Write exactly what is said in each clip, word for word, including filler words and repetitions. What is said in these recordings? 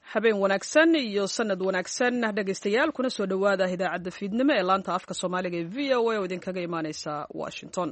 habeen wanaagsan iyo sanad wanaagsan dhegaystayaal kuna soo dhowaada idaacadda fiidnimo ee laanta afka soomaaliga ee v o a oo idinkaga imaaneysa washington.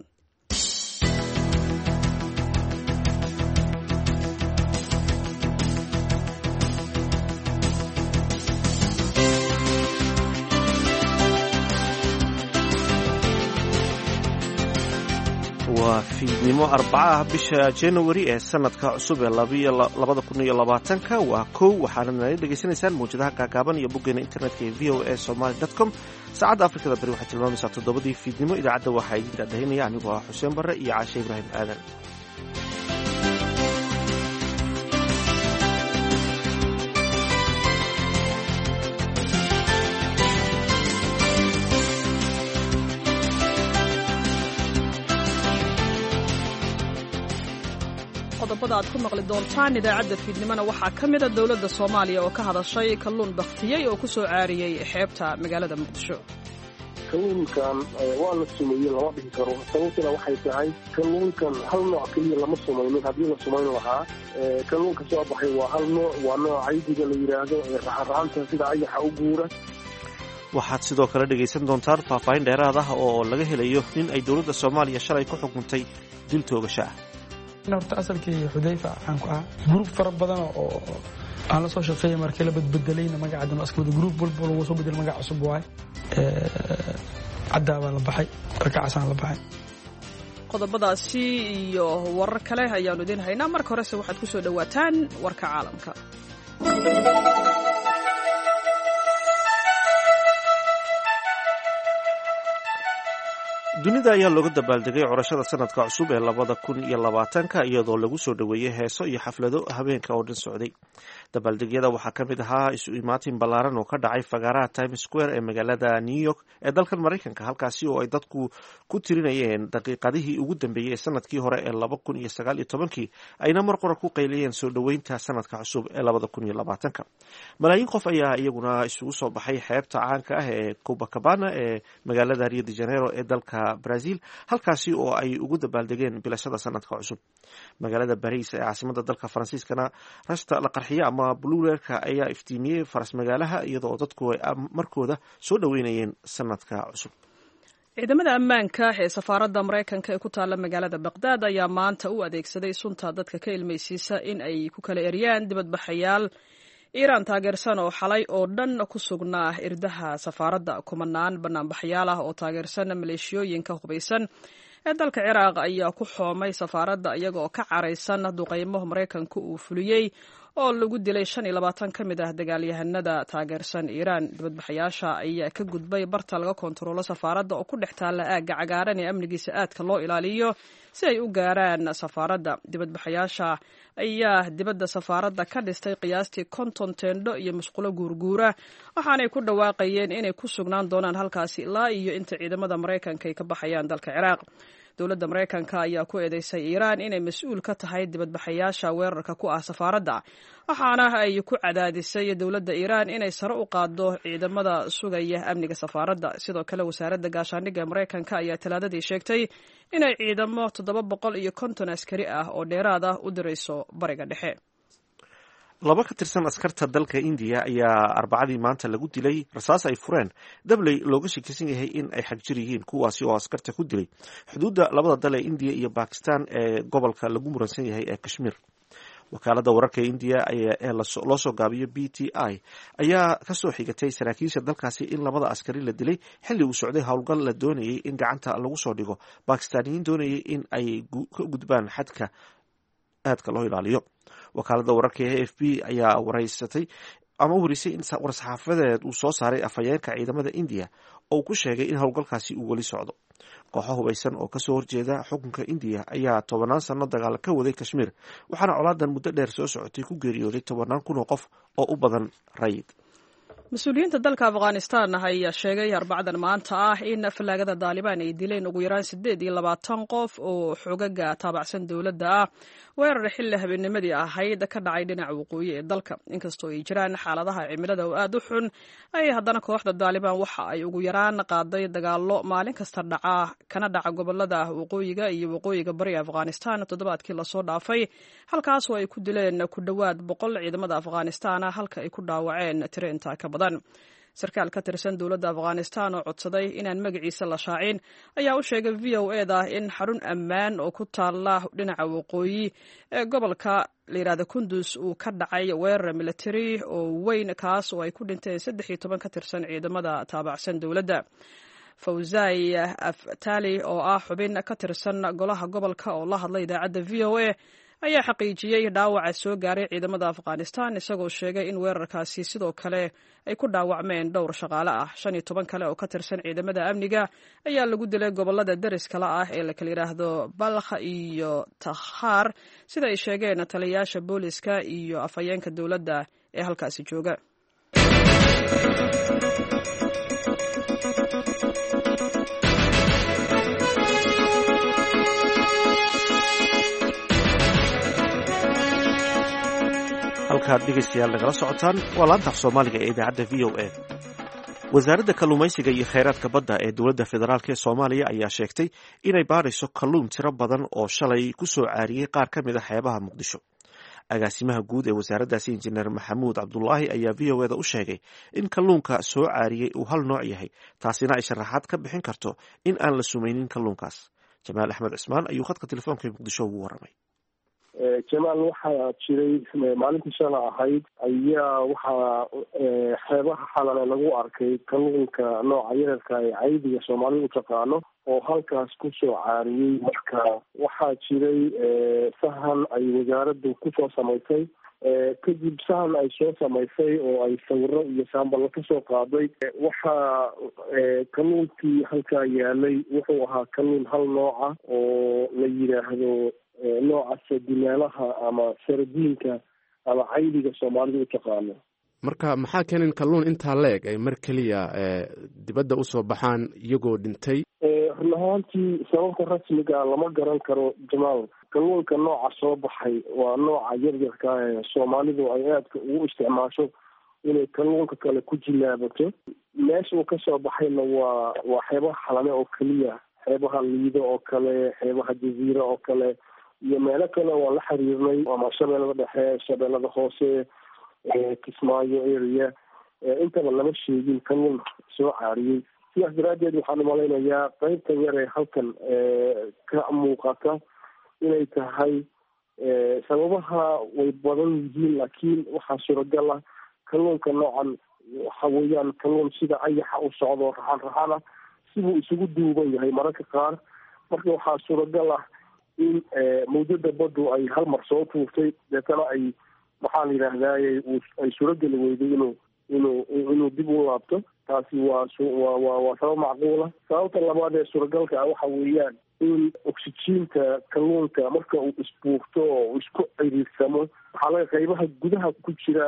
waa fiidnimo arbacaah bisha januari ee sanadka cusub ee labada kun iyo labaatanka waa kow waxaana nala dhegaysanaysaan mawjadaha gaagaaban iyo boggeena internetka ee v o a somaly dot com saacadda afrikada bari waxay tilmaamaysaa toddobadii fiidnimo. idaacadda waxaa idin daadahinaya anigoo ah xuseen barre iyo caashe ibraahim aadan. qodobada aad ku maqli doontaan idaacadda fiidnimona waxaa ka mida dowladda soomaaliya oo ka hadashay kalluun baktiyey oo ku soo caariyey xeebta magaalada muqdisho. kalluunkan waa la sumeeyey lama dhihi karo, sababtuna waxay tahay kalluunkan hal nooc keliya lama sumaynin. haddii la sumayn lahaa kalluunka soo baxay waa hal nooc, waa nooc caydiga la yidhaahdo ee raxaraanta sida ayaxa u guura. waxaad sidoo kale dhegaysan doontaan faahfaahin dheeraad ah oo laga helayo nin ay dowladda soomaaliya shalay ku xukuntay dil toogasho ah. horta asalkii xudayfa waxaan ku ahaa gruub fara badan oo aan la soo shaqeeyay markii la badbedelayna magacadan askooda gruub walba lagu soo bedelay magac cusub waay caddaa baa la baxay markaasaan la baxay. qodobadaasi iyo warar kale ayaanu idin haynaa. marka horese waxaad ku soo dhowaataan warka caalamka. dunida ayaa looga dabaaldegay curashada sanadka cusub ee labada kun iyo labaatanka iyadoo lagu soo dhoweeyey heeso iyo xaflado habeenka oo dhan socday. dabaaldegyada waxaa ka mid ahaa isu imaatin ballaaran oo ka dhacay fagaaraha Times Square ee magaalada New York ee dalkan Maraykanka, halkaasi oo ay dadku ku tirinayeen daqiiqadihii ugu dambeeyey ee sanadkii hore ee laba kun iyo sagaal iyo tobankii ayna mar qura ku qaylayeen soo dhoweynta sanadka cusub ee labada kun iyo labaatanka. malaayiin qof ayaa iyaguna isugu soo baxay xeebta caanka ah ee Copacabana ee magaalada Rio de Janeiro ee dalka Brazil, halkaasi oo ay ugu dabaaldegeen bilashada sanadka cusub. magaalada Paris ee caasimada dalka Faransiiskana rasta la qarxiya ama buluuleerka ayaa iftiimiyey faras magaalaha iyadoo dadku ay markooda soo dhoweynayeen sanadka cusub. ciidamada ammaanka ee safaaradda Maraykanka ee ku taala magaalada Baghdad ayaa maanta u adeegsaday sunta dadka ka ilmaysiisa in ay ku kala eryaan dibadbaxayaal Iiraan taageersan oo xalay oo dhan ku sugnaa irdaha safaaradda. kumanaan banaanbaxayaal ah oo taageersan maleeshiyooyinka hubaysan ee dalka Ciraaq ayaa ku xoomay safaaradda iyagoo ka caraysan duqeymo Maraykanku uu fuliyey oo lagu dilay shan iyo labaatan ka mid ah dagaalyahanada taageersan Iiraan. dibadbaxayaasha ayaa ka gudbay barta laga kontaroolo safaaradda oo ku dhex taalla aagga cagaaran ee amnigiisa aadka loo ilaaliyo si ay u gaaraan safaaradda. dibadbaxayaasha ayaa dibadda safaaradda ka dhistay qiyaastii konton teendho iyo musqulo guurguura, waxaanay ku dhawaaqayeen inay ku sugnaan doonaan halkaasi ilaa iyo inta ciidamada Maraykanka ay ka baxayaan dalka Ciraaq. dowladda Maraykanka ayaa ku eedeysay Iiraan inay mas-uul ka tahay dibadbaxayaasha weerarka ku ah safaaradda, waxaana ay ku cadaadisay dowladda Iiraan inay sare u qaaddo ciidamada sugaya amniga safaaradda. sidoo kale wasaaradda gaashaandhigga ee Maraykanka ayaa talaadadii sheegtay inay ciidamo toddoba boqol iyo konton askari ah oo dheeraad ah u dirayso bariga dhexe. laba ka tirsan askarta dalka Indiya ayaa arbacadii maanta lagu dilay rasaas ay fureen dabley looga shakisan yahay in ay xagjir yihiin, kuwaasi oo askarta ku dilay xuduudda labada dal ee Indiya iyo Bakistan ee gobolka lagu muransan yahay ee Kashmir. wakaaladda wararka Indiya ee loo soo gaabiyo B T I ayaa kasoo xigatay saraakiisha dalkaasi in labada askari la dilay xilli uu socday howlgal la doonayay in gacanta lagu soo dhigo Bakistaaniyiin doonayay in ay ka gudbaan xadka aadka loo ilaaliyo. wakaaladda wararka ee A F P ayaa wareysatay ama u warisay in war-saxaafadeed uu soo saaray afhayeenka ciidamada Indiya oo ku sheegay in howlgalkaasi uu weli socdo. kooxo hubaysan oo kasoo horjeeda xukunka Indiya ayaa tobanaan sano dagaal ka waday Kashmir, waxaana colaadan muddo dheer soo socotay ku geeriyooday tobanaan kun oo qof oo u badan rayid. mas-uuliyiinta dalka afghanistan ayaa sheegay arbacadan maanta ah in fallaagada daalibaan ay dileen ugu yaraan siddeed iyo labaatan qof oo xogaga taabacsan dowladda ah weerar xilli habeennimadii ahayd ka dhacay dhinaca waqooyi ee dalka inkastoo ay jiraan xaaladaha cimilada oo aad u xun ay haddana kooxda daalibaan waxa ay ugu yaraan qaaday dagaallo maalin kasta dhaca kana dhaca gobolada waqooyiga iyo waqooyiga bari afghanistan toddobaadkii lasoo dhaafay halkaasoo ay ku dileen ku dhowaad boqol ciidamada afghanistan halka ay ku dhaawaceen tiro intaa ka badan sarkaal ka tirsan dowladda afghanistan oo codsaday inaan magaciisa la shaacin ayaa u sheegay v o eda in xarun ammaan oo ku taala dhinaca waqooyi ee gobolka la yidhahda kundus uu ka dhacay weerar military oo weyn kaas oo ay ku dhinteen saddex iyo toban ka tirsan ciidamada taabacsan dowladda fawzai aftali oo ah xubin ka tirsan golaha gobolka oo la hadlay idaacadda v o a ayaa xaqiijiyey dhaawaca soo gaaray ciidamada afghanistan isagoo sheegay in weerarkaasi sidoo kale ay ku dhaawacmeen dhowr shaqaale ah shan iyo toban kale oo ka tirsan ciidamada amniga ayaa lagu dilay gobolada deriskala ah ee la kala yidhaahdo balkha iyo takhaar sida ay sheegeen taliyayaasha booliska iyo afhayeenka dowladda ee halkaasi jooga. halkaad dhegaystayaal nagala socotaan waa laanta af soomaaliga ee idaacadda v o a. wasaaradda kalluumaysiga iyo kheyraadka badda ee dowladda federaalk ee soomaaliya ayaa sheegtay inay baadhayso kalluun tiro badan oo shalay ku soo caariyey qaar ka mid a xeebaha muqdisho. agaasimaha guud ee wasaaraddaasi injineer maxamuud cabdulaahi ayaa v o eda u sheegay in kalluunka soo caariyey uu hal nooc yahay taasina ay sharaxaad ka bixin karto in aan la sumaynin kalluunkaas. jamaal axmed cismaan ayuu khadka telefoonka ee muqdisho ugu warramay. jamaal waxaa jiray maalintii shala ahayd ayaa waxaa xeebaha xalale lagu arkay kalluunka nooca yararka ee caydiga soomaalida u taqaano oo halkaas kusoo caariyey. marka waxaa jiray sahan ay wasaaraddu kusoo samaysay kadib sahan ay soo samaysay oo ay sawiro iyo saamballa kasoo qaaday. waxaa kalluunkii halkaa yaalay wuxuu ahaa kalluun hal nooca oo la yidhaahdo nooca sadimeelaha ama sardiinka ama caydiga soomaalida u taqaano. marka maxaa keenin kalluun intaa la-eg ay mar keliya dibadda usoo baxaan iyagoo dhintay? run ahaantii sababta rasmiga lama garan karo jamaal. kalluunka nooca soo baxay waa nooca yaryarka ee soomaalidu ay aadka ugu isticmaasho inay kalluunka kale ku jilaabato. meesha uu kasoo baxayna waa waa xeebaha xalane oo keliya, xeebaha liido oo kale, xeebaha jaziira oo kale iyo meelo kale waan la xiriirnay ama shabeellada dhexe, shabeellada hoose, kismaayo area intaba lama sheegin kalluun soo caariyey. sidaas daraaddeed waxaan umalaynayaa qaybtan yar ee halkan ka muuqata inay tahay sababaha way badan yihiin, laakiin waxaa suuragal ah kalluunka noocan waxa weeyaan kalluun sida ayaxa u socdo raxan raxana sibuu isugu duuban yahay mararka qaar. marka waxaa suuragal ah in mawjada baddu ay hal mar soo tuurtay deetana ay maxaa la yidhaahdaye ay suurageli weyday inuu inuu inuu dib u laabto. taasi waa waa waa sabab macquula. sababta labaad ee suuragalka ah waxa weeyaan in oxygiinta kalluunka marka uu isbuurto oo uu isku ciriirsamo waxaa laga qaybaha gudaha ku jira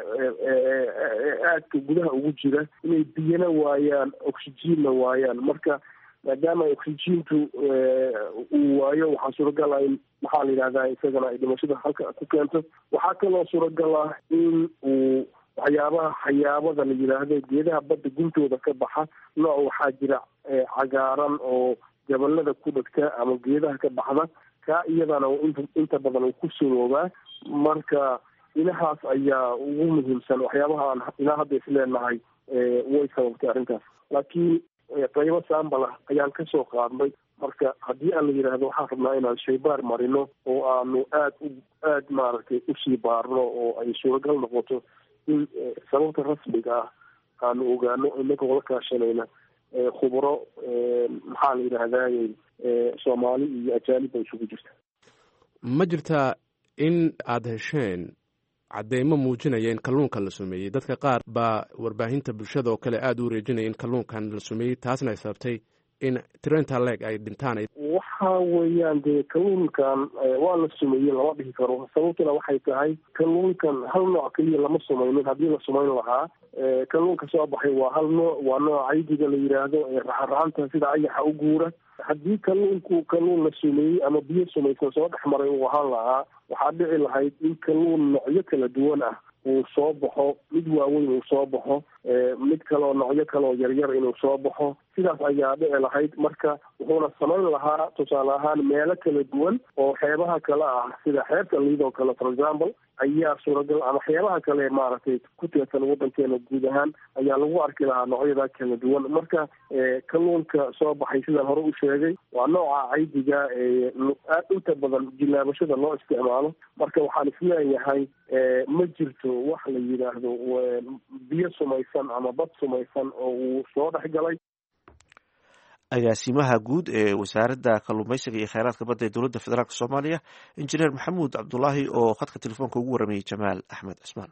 aadka gudaha ugu jira inay biyana waayaan oxygiinna waayaan. marka maadaama oxygiintu uu waayo waxaa suuragal ah in maxaa la yidhahdaa isagana ay dhimashada halka ku keento. waxaa kaloo suuragal ah in uu waxyaabaha xayaabada la yidhaahdo geedaha badda guntooda ka baxa nooc waxaa jira cagaaran oo gabalada ku dhegta ama geedaha ka baxda kaa iyadana inta badan uu ku suroobaa. marka inahaas ayaa ugu muhiimsan waxyaabaha aan ilaa hadda isleenahay way sababtay arrintaas. laakiin qaybo saambala ayaan kasoo qaadnay. marka haddii aan la yidhaahdo waxaan rabnaa inaan shaybaar marino oo aanu aad u aad maaragtay usii baarno oo ay suuragal noqoto in sababta rasmiga ah aanu ogaano inagoo la kaashanayna khubro maxaa la yidhaahdaye soomaali iyo ajaanibba isugu jirta. ma jirtaa in aada hesheen cadeymo muujinaya in kalluunkan la sumeeyey? dadka qaar baa warbaahinta bulshada oo kale aada u wareejinaya in kalluunkan la sumeeyey taasna ay sababtay in tirinta leeg ay dhintaan? waxa weeyaan dee kalluunkan waa la sumeeyey lama dhihi karo, sababtuna waxay tahay kalluunkan hal nooc keliya lama sumaynin. haddii la sumayn lahaa kalluunka soo baxay waa hal nooc, waa nooc caydiga la yidhaahdo ee raxaraxanta sida ayaxa u guura. haddii kalluunku kalluun la sumeeyey ama biyo sumaysan soo dhex maray uu ahaan lahaa, waxaa dhici lahayd in kalluun noocyo kala duwan ah uu soo baxo, mid waaweyn uu soo baxo, mid kaleo noocyo kaleoo yaryar inuu soo baxo. sidaas ayaa dhici lahayd. marka wuxuuna samayn lahaa tusaale ahaan meelo kala duwan oo xeebaha kale ah sida xeebta liidoo kale for example ayaa suuragal, ama xeebaha kale maaragtay ku teersan waddankeena guud ahaan ayaa lagu arki lahaa noocyada kala duwan. marka kalluunka soo baxay sidaan hore u sheegay waa nooca caydiga ee aad inta badan jilaabashada loo isticmaalo. marka waxaan isleeyahay ma jirto wax la yidhaahdo biyo sumaysan ama bad sumaysan oo uu soo dhex galay. agaasimaha guud ee wasaaradda kalluumaysiga iyo kheyraadka badda ee dowladda federaalk soomaaliya injineer maxamuud cabdulaahi oo khadka telefoonka ugu waramayey jamaal axmed cismaan.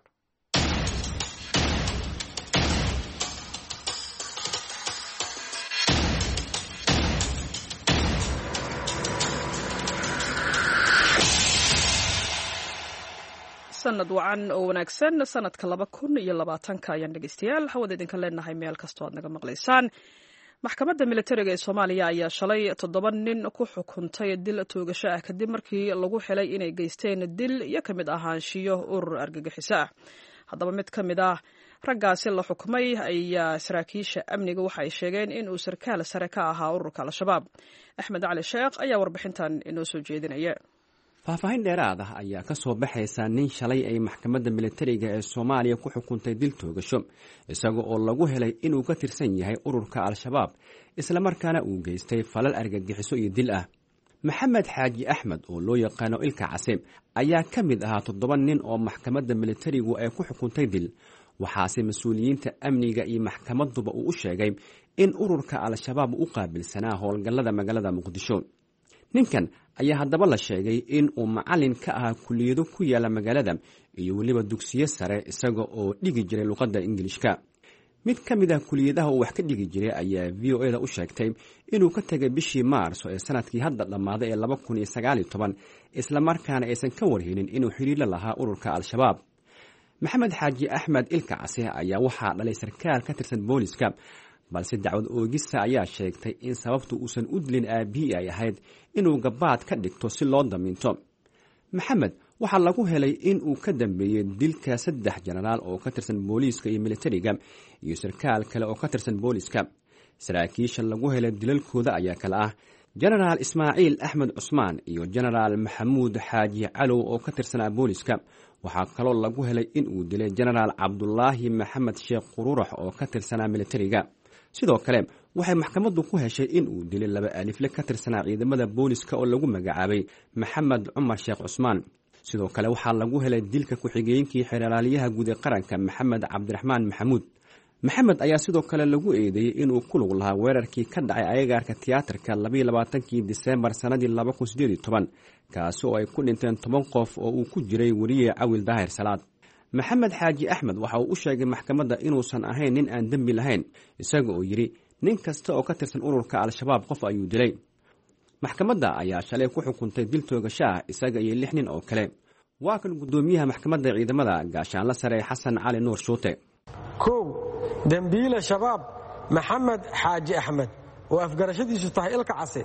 sanad wacan oo wanaagsan sanadka laba kun iyo labaatanka ayaan dhegeystayaal hawada idinka leenahay meel kastoo aad naga maqlaysaan. maxkamadda militariga ee soomaaliya ayaa shalay toddoba nin ku xukuntay dil toogasho ah kadib markii lagu xilay inay geysteen dil iyo ka mid ahaanshiyo urur argagixiso ah. haddaba mid ka mid ah raggaasi la xukumay ayaa saraakiisha amniga waxa ay sheegeen in uu sarkaal sare ka ahaa ururka al-shabaab. axmed cali sheekh ayaa warbixintan inoo soo jeedinaya. faahfaahin dheeraad ah ayaa ka soo baxaysa nin shalay ay maxkamadda militariga ee soomaaliya ku xukuntay dil toogasho isaga oo lagu helay inuu ka tirsan yahay ururka al-shabaab islamarkaana uu geystay falal argagixiso iyo dil ah. maxamed xaaji axmed oo loo yaqaano ilka case ayaa ka mid ahaa toddoba nin oo maxkamadda militarigu ay ku xukuntay dil, waxaase mas-uuliyiinta amniga iyo maxkamaduba uu u sheegay in ururka al-shabaab u qaabilsanaa howlgallada magaalada muqdisho. ninkan ayaa haddaba la sheegay in uu macalin ka ahaa kuliyado ku yaala magaalada iyo weliba dugsiyo sare isaga oo dhigi jiray luqadda ingilishka. mid ka mid ah kuliyadaha uu wax ka dhigi jiray ayaa v o eda u sheegtay inuu ka tegay bishii maarso ee sanadkii hadda dhammaaday ee laba kun iyo sagaal iyo toban islamarkaana aysan ka warhelin inuu xiriirla lahaa ururka al-shabaab. maxamed xaaji axmed ilka case ayaa waxaa dhalay sarkaal ka tirsan booliska, balse dacwad oogista ayaa sheegtay in sababtu uusan u dilin aabihii ay ahayd inuu gabaad ka dhigto si loo damiinto. maxamed waxaa lagu helay in uu ka dambeeyey dilka saddex jenaraal oo ka tirsan booliiska iyo militariga iyo sarkaal kale oo ka tirsan booliiska. saraakiisha lagu helay dilalkooda ayaa kale ah jenaraal ismaaciil axmed cusmaan iyo jenaraal maxamuud xaaji calow oo ka tirsanaa booliiska. waxaa kaloo lagu helay in uu dilay jenaraal cabdulaahi maxamed sheekh qururax oo ka tirsanaa militariga. sidoo kale waxay maxkamaddu ku heshay in uu dilay laba alifle ka tirsanaa ciidamada booliska oo lagu magacaabay maxamed cumar sheekh cusmaan. sidoo kale waxaa lagu helay dilka ku-xigeenkii xeeralaaliyaha guud ee qaranka maxamed cabdiraxmaan maxamuud. maxamed ayaa sidoo kale lagu eedeeyey inuu ku lug lahaa weerarkii ka dhacay agagaarka tiyaatarka labayo labaatankii diseembar sannadii laba kun sideed iyo toban kaasi oo ay ku dhinteen toban qof oo uu ku jiray weriye cawil daahir salaad. maxamed xaaji axmed waxa uu u sheegay maxkamadda inuusan ahayn nin aan dembi lahayn, isaga oo yidhi nin kasta oo ka tirsan ururka al-shabaab qof ayuu dilay. maxkamadda ayaa shalay ku xukuntay dil toogasho ah isaga iyo lix nin oo kale. waa kan guddoomiyaha maxkamadda ciidamada gaashaanla sare xasan cali nuur shuute. kow dembiile shabaab maxamed xaaji axmed oo afgarashadiisu tahay ilka case.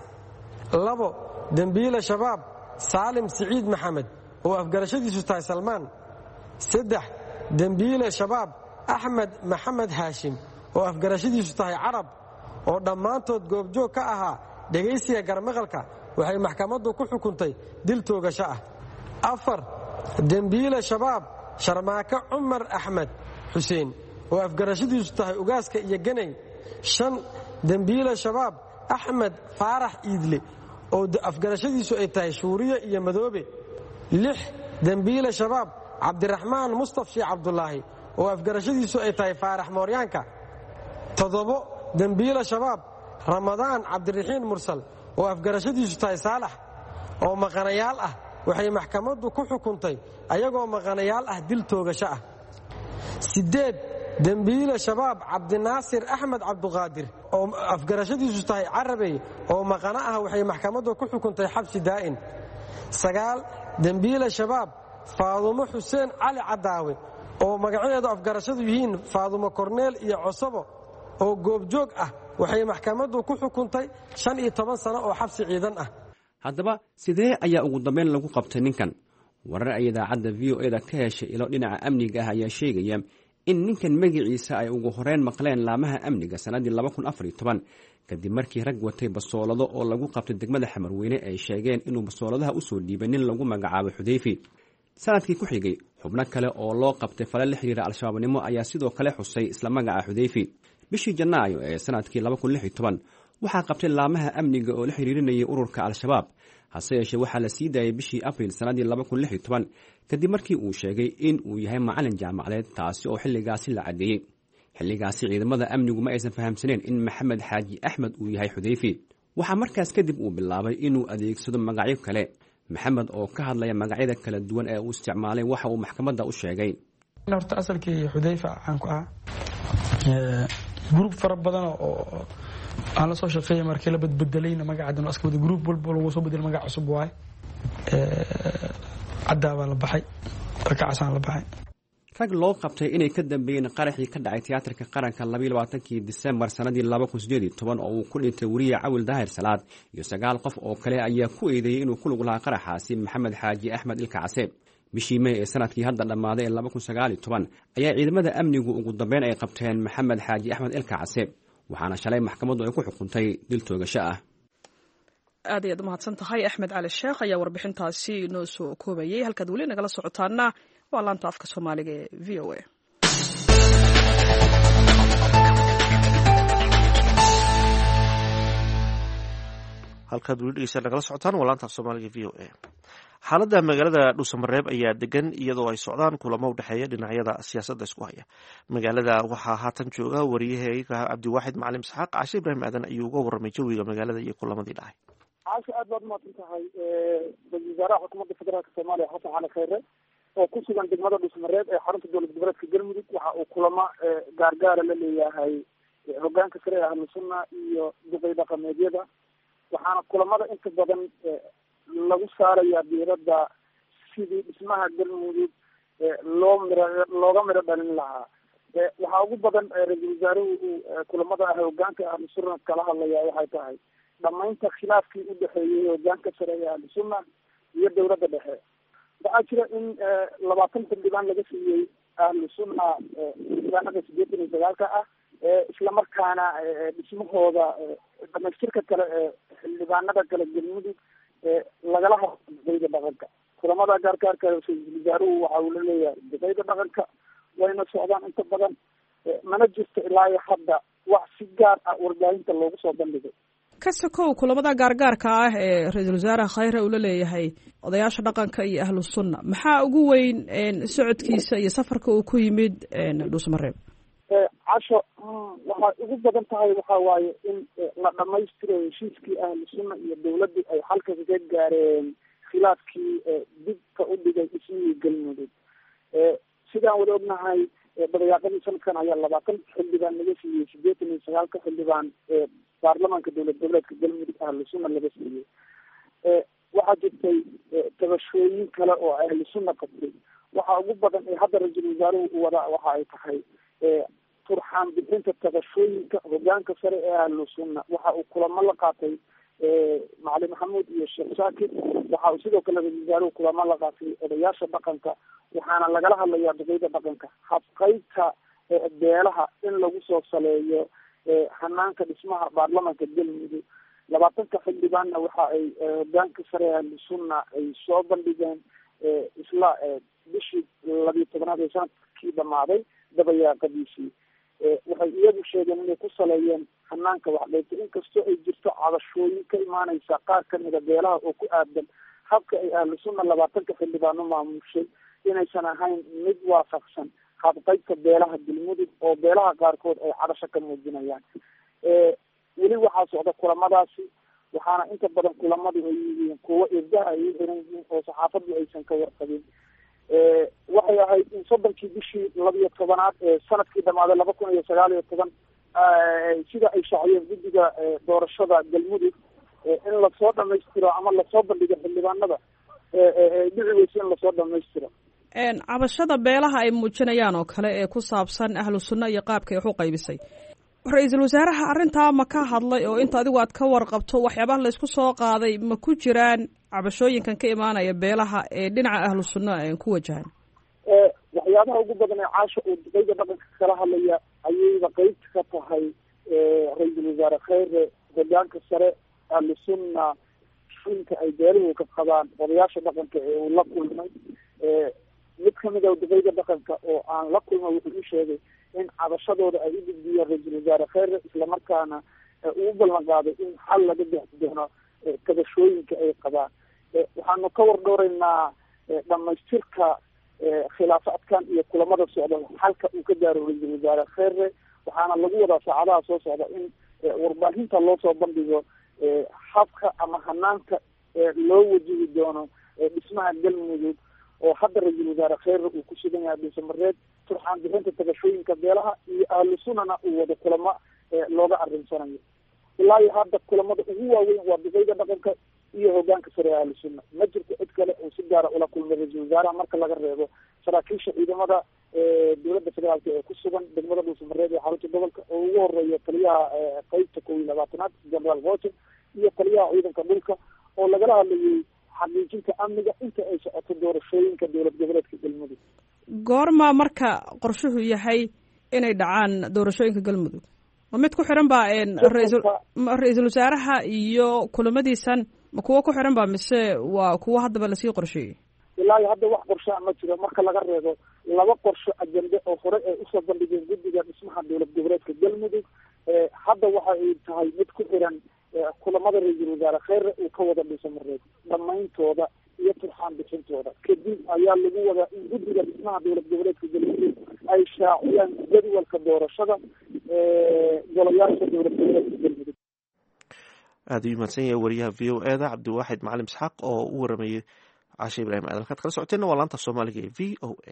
labo dembiile shabaab saalim siciid maxamed oo afgarashadiisu tahay salmaan. saddex dembiile shabaab axmed maxamed haashim oo afgarashadiisu tahay carab oo dhammaantood goobjoog ka ahaa dhegaysiga garmaqalka waxay maxkamaddu ku xukuntay dil toogasho ah. afar dembiile shabaab sharmaake cumar axmed xuseen oo afgarashadiisu tahay ugaaska iyo ganay. shan dembiile shabaab axmed faarax iidle oo afgarashadiisu ay tahay shuuriye iyo madoobe. lix dembiile shabaab cabdiraxmaan mustafshi cabdulaahi oo afgarashadiisu ay tahay faarax mooryaanka. toddobo dembiile shabaab ramadaan cabdiraxiin mursal oo afgarashadiisu tahay saalax oo maqanayaal ah waxay maxkamaddu ku xukuntay ayagoo maqanayaal ah dil toogasho ah. siddeed dembiile shabaab cabdinaasir axmed cabduqaadir oo afgarashadiisu tahay carabey oo maqano ah waxay maxkamaddu ku xukuntay xabsi daa'in. sagaal dembiile shabaab faadumo xuseen cali cadaawe oo magacadeedu afgarashadu yihiin faadumo korneel iyo cosabo oo goobjoog ah waxay maxkamaddu ku xukuntay shan iyo toban sano oo xabsi ciidan ah. haddaba sidee ayaa ugu dambayn lagu qabtay ninkan? warar ay idaacadda v o eda ka heshay ilo dhinaca amniga ah ayaa sheegaya in ninkan magaciisa ay ugu horeyn maqleen laamaha amniga sannaddii laba kun afar iyo toban kadib markii rag watay basoolado oo lagu qabtay degmada xamarweyne ay sheegeen inuu basooladaha usoo dhiibay nin lagu magacaabo xudayfi. sanadkii ku xigay xubno kale oo loo qabtay fale la xiriira al-shabaabnimo ayaa sidoo kale xusay isla magaca xudayfi. bishii janaayo ee sanadkii laba kun lix iyo toban waxaa qabtay laamaha amniga oo la xiriirinayay ururka al-shabaab. hase yeeshee waxaa la sii daayay bishii abriil sannaddii laba kun lix iyo toban kadib markii uu sheegay in uu yahay macalin jaamacadeed, taasi oo xilligaasi la caddeeyey. xilligaasi ciidamada amnigu ma aysan fahamsaneen in maxamed xaaji axmed uu yahay xudayfi. waxaa markaas kadib uu bilaabay inuu adeegsado magacyo kale. maxamed oo ka hadlaya magacyada kala duwan ee uu isticmaalay waxa uu maxkamadda u sheegay. horta asalkii xudayfa aan ku ah gruub fara badan oo aan la soo shaqeeyay markii la badbedelayna magacadan aska wada gruub walba lagu soo bedel magac cusub waay ee cadaaba la baxay rakacsaan la baxay. rag loo qabtay inay ka dambeeyeen qaraxii ka dhacay tiyaatarka qaranka laba iyo labaatankii Diseembar sanadii laba kun sideed iyo toban oo uu ku dhintay wariye Cawil Daahir Salaad iyo sagaal qof oo kale ayaa ku eedeeyay inuu ku lug lahaa qaraxaasi maxamed xaaji axmed ilka caseeb. bishii May ee sanadkii hadda dhamaaday ee laba kun sagaal iyo toban ayaa ciidamada amnigu ugu dambeyn ay qabteen maxamed xaaji axmed ilka caseeb, waxaana shalay maxkamaddu ay ku xukuntay dil toogasho ah. aad ayaad umahadsan tahay axmed cali sheekh ayaa warbixintaasi inoo soo koobayay. halkaad weli nagala socotaana waa laanta afka soomaaliga ee v o a. halkaad weli dhegeysaa nagala socotaan waa laanta af soomaaliga v o a. xaaladda magaalada dhuusamareeb ayaa degan iyadoo ay socdaan kulamo u dhexeeya dhinacyada siyaasadda isku haya. magaalada waxaa haatan jooga wariyaheyga cabdiwaaxid macalin isxaaq. cashe ibraahim aadan ayuu uga warramay jawiga magaalada iyo kulamadii dhacay. caasha aad baad umahadsan tahay. ra-iisul wasaaraha xukuumadda federaalka soomaaliya xasan cali khayre oo ku sugan degmada dhuusamareeb ee xarunta dowlad goboleedka galmudug waxa uu kulamo gaargaara la leeyahay hogaanka sare ee ahlu sunna iyo duqey dhaqameedyada. waxaana kulamada inta badan lagu saarayaa diiradda sidii dhismaha galmudug loo miro looga miro dhalin lahaa. waxaa ugu badan ra-iisul wasaaruhu uu kulamada ah hogaanka ahlu sunna kala hadlaya waxay tahay dhamaynta khilaafkii u dhexeeyey hogaanka sare ee ahlu sunna iyo dowladda dhexe. waxaa jira in labaatan xildhibaan laga siiyey ahlu sunna xildhibaanada sideetan iyo sagaalka ah islamarkaana dhismahooda dhamaystirka kale ee xildhibaanada kale galmudug lagala hadlo duqeyda dhaqanka. kulamada gaargaarka ra-iisul wasaaruhu waxa uu la leeyahay duqeyda dhaqanka wayna socdaan inta badan, mana jirto ilaa iyo hadda wax si gaar ah warbaahinta loogu soo bandhigay. ka sokow kulamada gaargaarka ah ee ra-iisul wasaaraha khayre uu la leeyahay odayaasha dhaqanka iyo ahlu sunna, maxaa ugu weyn socodkiisa iyo safarka uu ku yimid dhuusamareeb? casho waxay ugu badan tahay waxa waaye in la dhamaystiro heshiiskii ahlu sunna iyo dawladdu ay halka kaga gaareen khilaafkii dibka u dhigay dhismihii galmudug. sidaan wada ognahay badayaaqadii sanadkan ayaa labaatan xildhibaan laga siiyey sideetan iyo sagaalka xildhibaan ee baarlamaanka dowlad goboleedka galmudug ahlu sunna laga siiyey. waxaa jirtay tabashooyin kale oo ahlu sunna qabtay. waxaa ugu badan ee hadda ra-iisul wasaaruhu u wadaa waxa ay tahay turxaan bixinta tabashooyinka hogaanka sare ee ahlu sunna. waxa uu kulamo la qaatay macalin maxamuud iyo sheekh shaakir. waxa uu sidoo kale ra-iisul wasaaruhu kulamo la qaatay odayaasha dhaqanka, waxaana lagala hadlayaa duqeyda dhaqanka habqaybta beelaha in lagu soo saleeyo hanaanka dhismaha baarlamaanka galmudug. labaatanka xildhibaanna waxa ay hogaanka sare ee ahlu sunna ay soo bandhigeen isla bishii labiyo tobanaad ee sanadkii dhamaaday dabayaaqadiisii. waxay iyagu sheegeen inay ku saleeyeen hanaanka waxdheynta, inkastoo ay jirto cabashooyin ka imaaneysa qaar kamida beelaha oo ku aadan habka ay ahlu sunna labaatanka xildhibaano maamushay inaysan ahayn mid waafaqsan habqaybta beelaha galmudug oo beelaha qaarkood ay cabasho ka muujinayaan. weli waxaa socda kulamadaasi, waxaana inta badan kulamadu ay yihiin kuwo irdaha ay u xiran yihiin oo saxaafadu aysan ka warqabin. waxay ahayd in soddonkii bishii labiyo tobanaad ee sanadkii dhamaaday laba kun iyo sagaal iyo toban sida ay shaaciyeen guddiga doorashada galmudug in lasoo dhamaystiro ama lasoo bandhigo xildhibaanada dhici weysa in lasoo dhamaystiro cabashada beelaha ay muujinayaan oo kale ee ku saabsan ahlu sunna iyo qaabka ay wax u qaybisay ra-iisul wasaaraha arrintaa ma ka hadlay oo inta adigu aad ka warqabto waxyaabaha laysku soo qaaday ma ku jiraan cabashooyinkan ka imaanaya beelaha ee dhinaca ahlu sunna ku wajahan waxyaabaha ugu badan ee caasha uu duqeyda dhaqanka kala hadlaya ayayba qeybta ka tahay ra-iisul wasaare kheyre hogaanka sare ahlu sunna shinka ay beeluhu ka qabaan odayaasha dhaqanka ee uu la kulmay mid kamid a duqeyda dhaqanka oo aan la kulmay wuxuu u sheegay in cabashadooda ay u gudbiyeen ra-iisul wasaare kheyre islamarkaana uu ballan qaaday in xal laga bixi doono kabashooyinka ay qabaan waxaanu ka war dhowreynaa dhamaystirka khilaafaadkan iyo kulamada socda xalka uu ka gaaro ra-iisul wasaare kheyre waxaana lagu wadaa saacadaha soo socda in warbaahinta loo soo bandhigo habka ama hanaanka loo wajihi doono dhismaha galmudug oo hadda ra-iisul wasaare kheyre uu ku sugan yahay dhuusamareed turxaan bixinta tabashooyinka beelaha iyo ahlu sunnana uu wada kulamo looga arinsanayo ilaa iyo hadda kulamada ugu waaweyn waa duqeyda dhaqanka iyo hogaanka sare ahlu sunna ma jirto cid kale oo si gaara ula kulmay ra-iisul wasaaraha marka laga reebo saraakiisha ciidamada dowladda federaalka ee ku sugan degmada dhuusamareed ee xarunta gobolka oo ugu horeeya taliyaha qeybta kow iyo labaatanaad generaal voten iyo taliyaha ciidanka dhulka oo lagala hadlayay xaqiijinta amniga inta ay socoto doorashooyinka dowlad goboleedka galmudug goorma marka qorshuhu yahay inay dhacaan doorashooyinka galmudug ma mid ku xiran ba ra-iisul wasaaraha iyo kulamadiisan ma kuwo ku xiran ba mise waa kuwo haddaba lasii qorsheeyey ilaa iyo hadda wax qorshaa ma jiro marka laga reebo laba qorsho ajende oo hore ay usoo bandhigeen guddiga dhismaha dowlad goboleedka galmudug hadda waxa ay tahay mid ku xiran kulamada ra-iisul wasaare kheyre uu ka wada dhuusamareed dhamayntooda iyo turxaan bixintooda kadib ayaa lagu wadaa in guddiga dhismaha dowlad goboleedka galmudug ay shaaciyaan jadwalka doorashada golayaasha dowlad goboleedka galmudug aada u mahadsan yahay wariyaha v o eda cabdiwaaxid macalim isxaaq oo u waramayay caashe ibrahim aadan halkaad kala socoteenna waa laanta soomaaliga ee v o a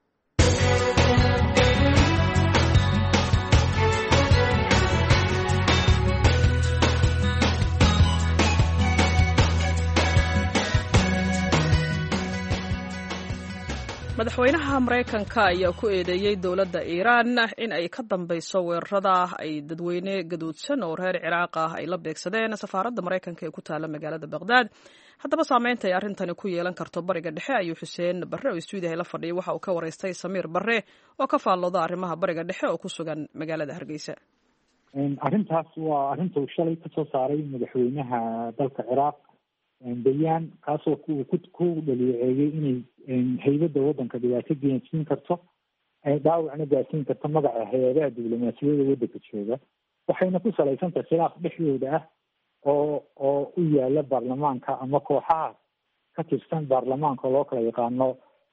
madaxweynaha maraykanka ayaa ku eedeeyey dowladda iiraan in ay ka dambeyso weerarada ay dadweyne gaduudsan oo reer ciraaq ah ay la beegsadeen safaaradda maraykanka ee ku taala magaalada baqdaad haddaba saameynta ay arrintani ku yeelan karto bariga dhexe ayuu xuseen barre oo stuudiyaha la fadhiyay waxa uu ka waraystay samiir barre oo ka faallooda arrimaha bariga dhexe oo ku sugan magaalada hargeysa arrintaas waa arrinta uu shalay kasoo saaray madaxweynaha dalka ciraaq bayaan kaasoo ku dhaliiceeyey inay haybadda waddanka dhibaato geensiin karto dhaawacna gaarsiin karto magaca hay-adaha diblomaasiyada waddanka jooga waxayna ku salaysantahay khilaaf dhexdooda ah oo oo u yaala baarlamaanka ama kooxaha ka tirsan baarlamaanka loo kala yaqaano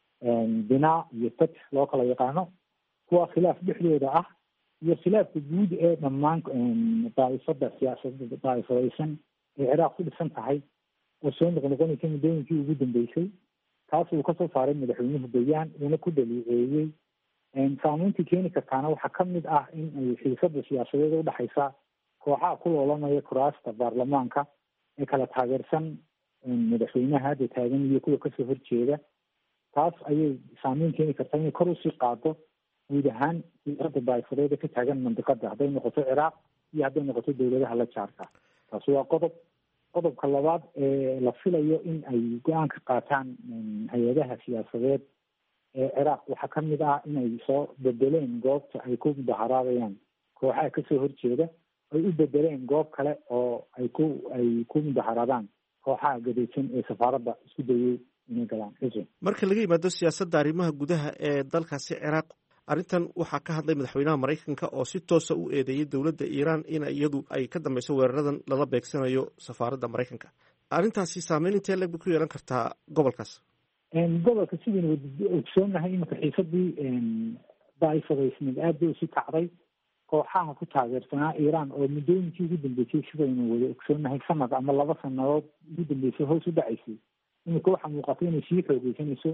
binaa iyo fatx loo kala yaqaano kuwa khilaaf dhexdooda ah iyo khilaafka guud ee dhammaan daaifada siyaasada daaifadaysan ee ciraaq ku dhisan tahay oo soo noqnoqonaysa muddooyinkii ugu dambeysay taas uu kasoo saaray madaxweynuhu bayaan uuna ku dhaliiceeyey saameyntii keeni kartaana waxaa kamid ah in ay xiisada siyaasadeed udhexaysa kooxaha ku loolamaya kuraasta baarlamaanka ee kala taageersan madaxweynaha hadda taagan iyo kuwa kasoo horjeeda taas ayay saameyn keeni kartaa inay kor usii qaado guud ahaan siyaasadda daa'ifadeeda ka taagan mandiqada hadday noqoto ciraaq iyo hadday noqoto dowladaha la jaarka taasi waa qodob qodobka labaad ee la filayo in ay go-aan ka qaataan hay-adaha siyaasadeed ee ciraaq waxaa kamid ah inay soo bedeleen goobta ay ku mudaharaadayaan kooxaha kasoo horjeeda ay u bedeleen goob kale oo ay ku ay ku mudaharaadaan kooxaha gadaysan ee safaaradda isku dayay inay galaan xuseen marka laga yimaado siyaasadda arrimaha gudaha ee dalkaasi ciraaq arrintan waxaa ka hadlay madaxweynaha maraykanka oo si toosa u eedeeyay dowladda iiraan in iyadu ay ka dambeyso weeraradan lala beegsanayo safaaradda maraykanka arrintaasi saameyn intee leeg bay ku yeelan kartaa gobolkaas gobolka sidaynu ogsoonahay imika xiisadii daaifadaysneed aad bay usi kacday kooxaha ku taageersanaa iiraan oo muddooyinkii ugu dambeysay sidaynu wada ogsoonahay sanad ama laba sanadood ugu dambeysay hoos u dhacaysay imika waxaa muuqata inay sii xoogeysanayso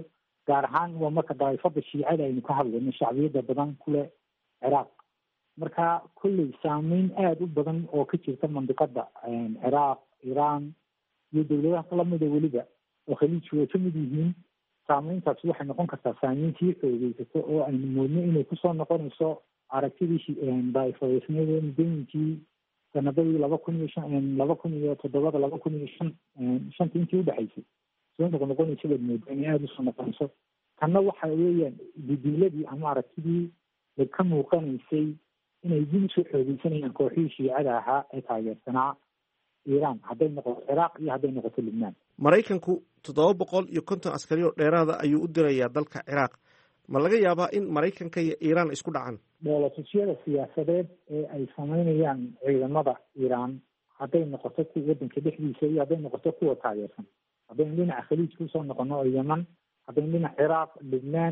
gaar ahaan waa marka daa'ifada shiicada aynu ka hadlayno shacbiyada badan kule ciraaq marka kulley saameyn aada u badan oo ka jirta mandiqada ciraaq iiraan iyo dowladaha lamida weliba oo khaliijku way kamid yihiin saameyntaasi waxay noqon kartaa saameyn sii xoogeysato oo aynu moodno inay kusoo noqonayso aragtidii daaifadeysneed mudooyinkii sanadadii laba kun iyo shan laba kun iyo toddobada laba kun iyo shan shantii intii udhexaysay soo noqnoqonaysa baad moodaa inay aada usoo noqonayso tanna waxa weeyaan didiiladii ama aragtidii ka muuqanaysay inay dib usoo xoogeysanayaan kooxihii shiicada ahaa ee taageersanaa iiraan hadday noqoto ciraaq iyo hadday noqoto lubnaan maraykanku toddoba boqol iyo konton askari oo dheeraada ayuu u dirayaa dalka ciraaq ma laga yaabaa in maraykanka iyo iiraan isku dhacaan dhoolatusyada siyaasadeed ee ay samaynayaan ciidamada iiraan hadday noqoto ku wadanka dhexdiisa iyo hadday noqoto kuwa taageersan haddaynu dhinaca khaliijka usoo noqono oo yeman haddaynu dhinaca ciraaq lubnaan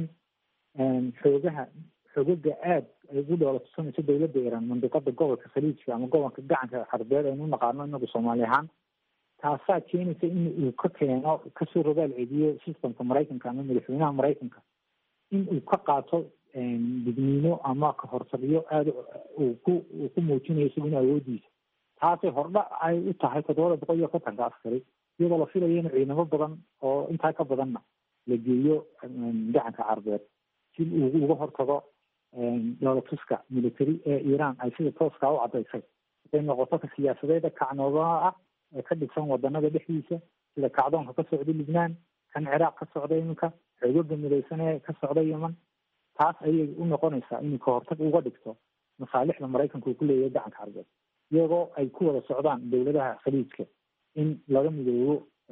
xoogaha xogaga aada ay ugu dhoolatusanayso dowladda iiraan mandiqada gobolka khaliijka ama gobolka gacanka xarbeed aynu u naqaano inagu soomaali ahaan taasaa keenaysa in uu ka keeno kasoo rogaal cediyo systemka maraykanka ama madaxweynaha maraykanka in uu ka qaato digniino ama kahortagyo aada uu ku uu ku muujinayo isaguna awoodiisa taasay hordha ay u tahay toddobada boqol iyo kontonka askari iyadoo la filayo in ciidamo badan oo intaa ka badanna la geeyo gacanka carbeed si uu uga hortago dhoolatuska military ee iiraan ay sida tooska u cadaysay haday noqoto ka siyaasadeeda kacnoodaha ah ee ka dhigsan wadanada dhexdiisa sida kacdoonka ka socda lubnaan kan ciraaq ka socda iminka xoogaga midaysan ee ka socda yeman taas ayay u noqonaysaa inuu kahortag uga dhigto masaalixda maraykanka uu ku leeyahay gacanka carbeed iyagoo ay ku wada socdaan dowladaha khaliijka in laga midoobo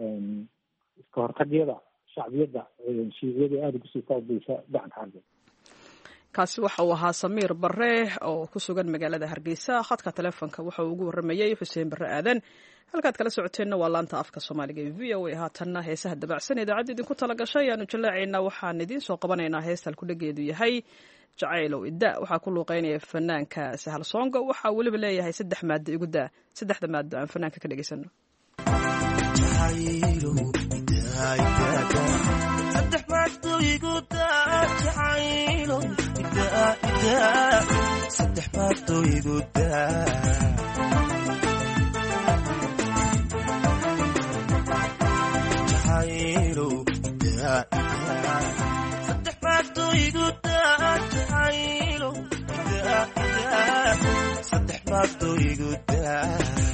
kahortagyada shacbiyadda shiiciyada aada kusii taageysa gacanka carbeed kaasi waxa uu ahaa samiir bare oo ku sugan magaalada hargeysa khadka taleefonka waxa uu ugu waramayey xuseen bare aadan halkaad kala socoteenna waa laanta afka soomaaliga ee v o a haatanna heesaha dabacsan idaacadda idinku tala gashay ayaanu jallaacaynaa waxaan idiin soo qabanaynaa heesta halkudhageedu yahay jacaylow idda waxaa ku luuqeynaya fanaanka sahal soongo waxaa weliba leeyahay saddex maado igu daa saddexda maado aan fanaanka ka dhegaysano saddex maado igu daa jacaylow idaa idaa saddex maado igu daa jacaylow idaa idaa saddex maado igu daa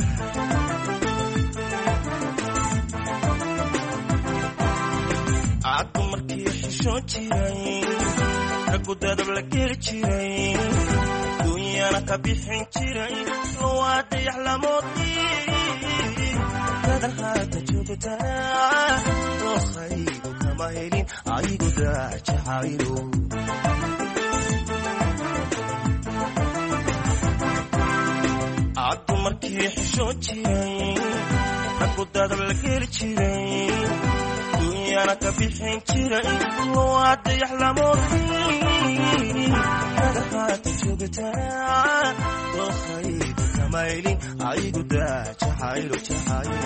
caddu markii xishoon jiray raggu dadab la geli jiray duunyana ka bixin jiray lowaa dayax lamoodii dadan haata joogtaa dookaygu kama helin aygu daa jacaylo caddu markii xishoon jiray raggu dadab la geli jiray duunyana ka bixin jiray lowaa dayax lamoodii dadan haata joogtaa dookaygu kama helin aygu daa jacaylo jacaylo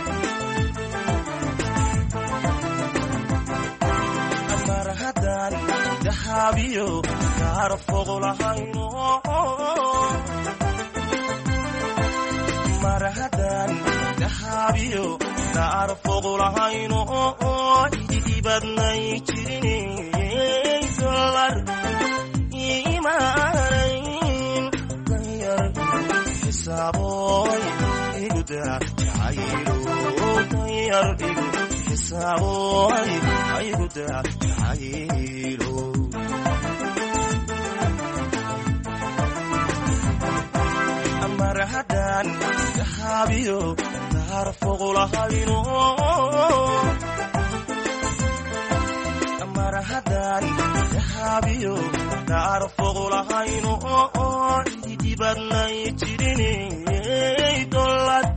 amar haddaan dahaabiyo kaara fogo lahayno mar haddaan dahaabiyo kaara fogo lahayno idibadnay jirin dolar imaanayn danyar xisaaboy igu daa jacaylo danyar igu xisaaboy igu daa jacaylo amar haddaan dahaabiyo kaara fogo lahayno amar haddaan dahaabiyo kaara fogo lahayno idibadnay jirin dolad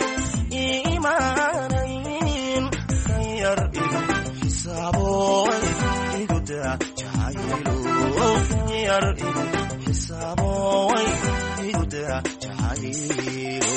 imaanayn danyar igu xisaaboy igu daa jacaylo danyar igu xisaaboy igu daa jacaylo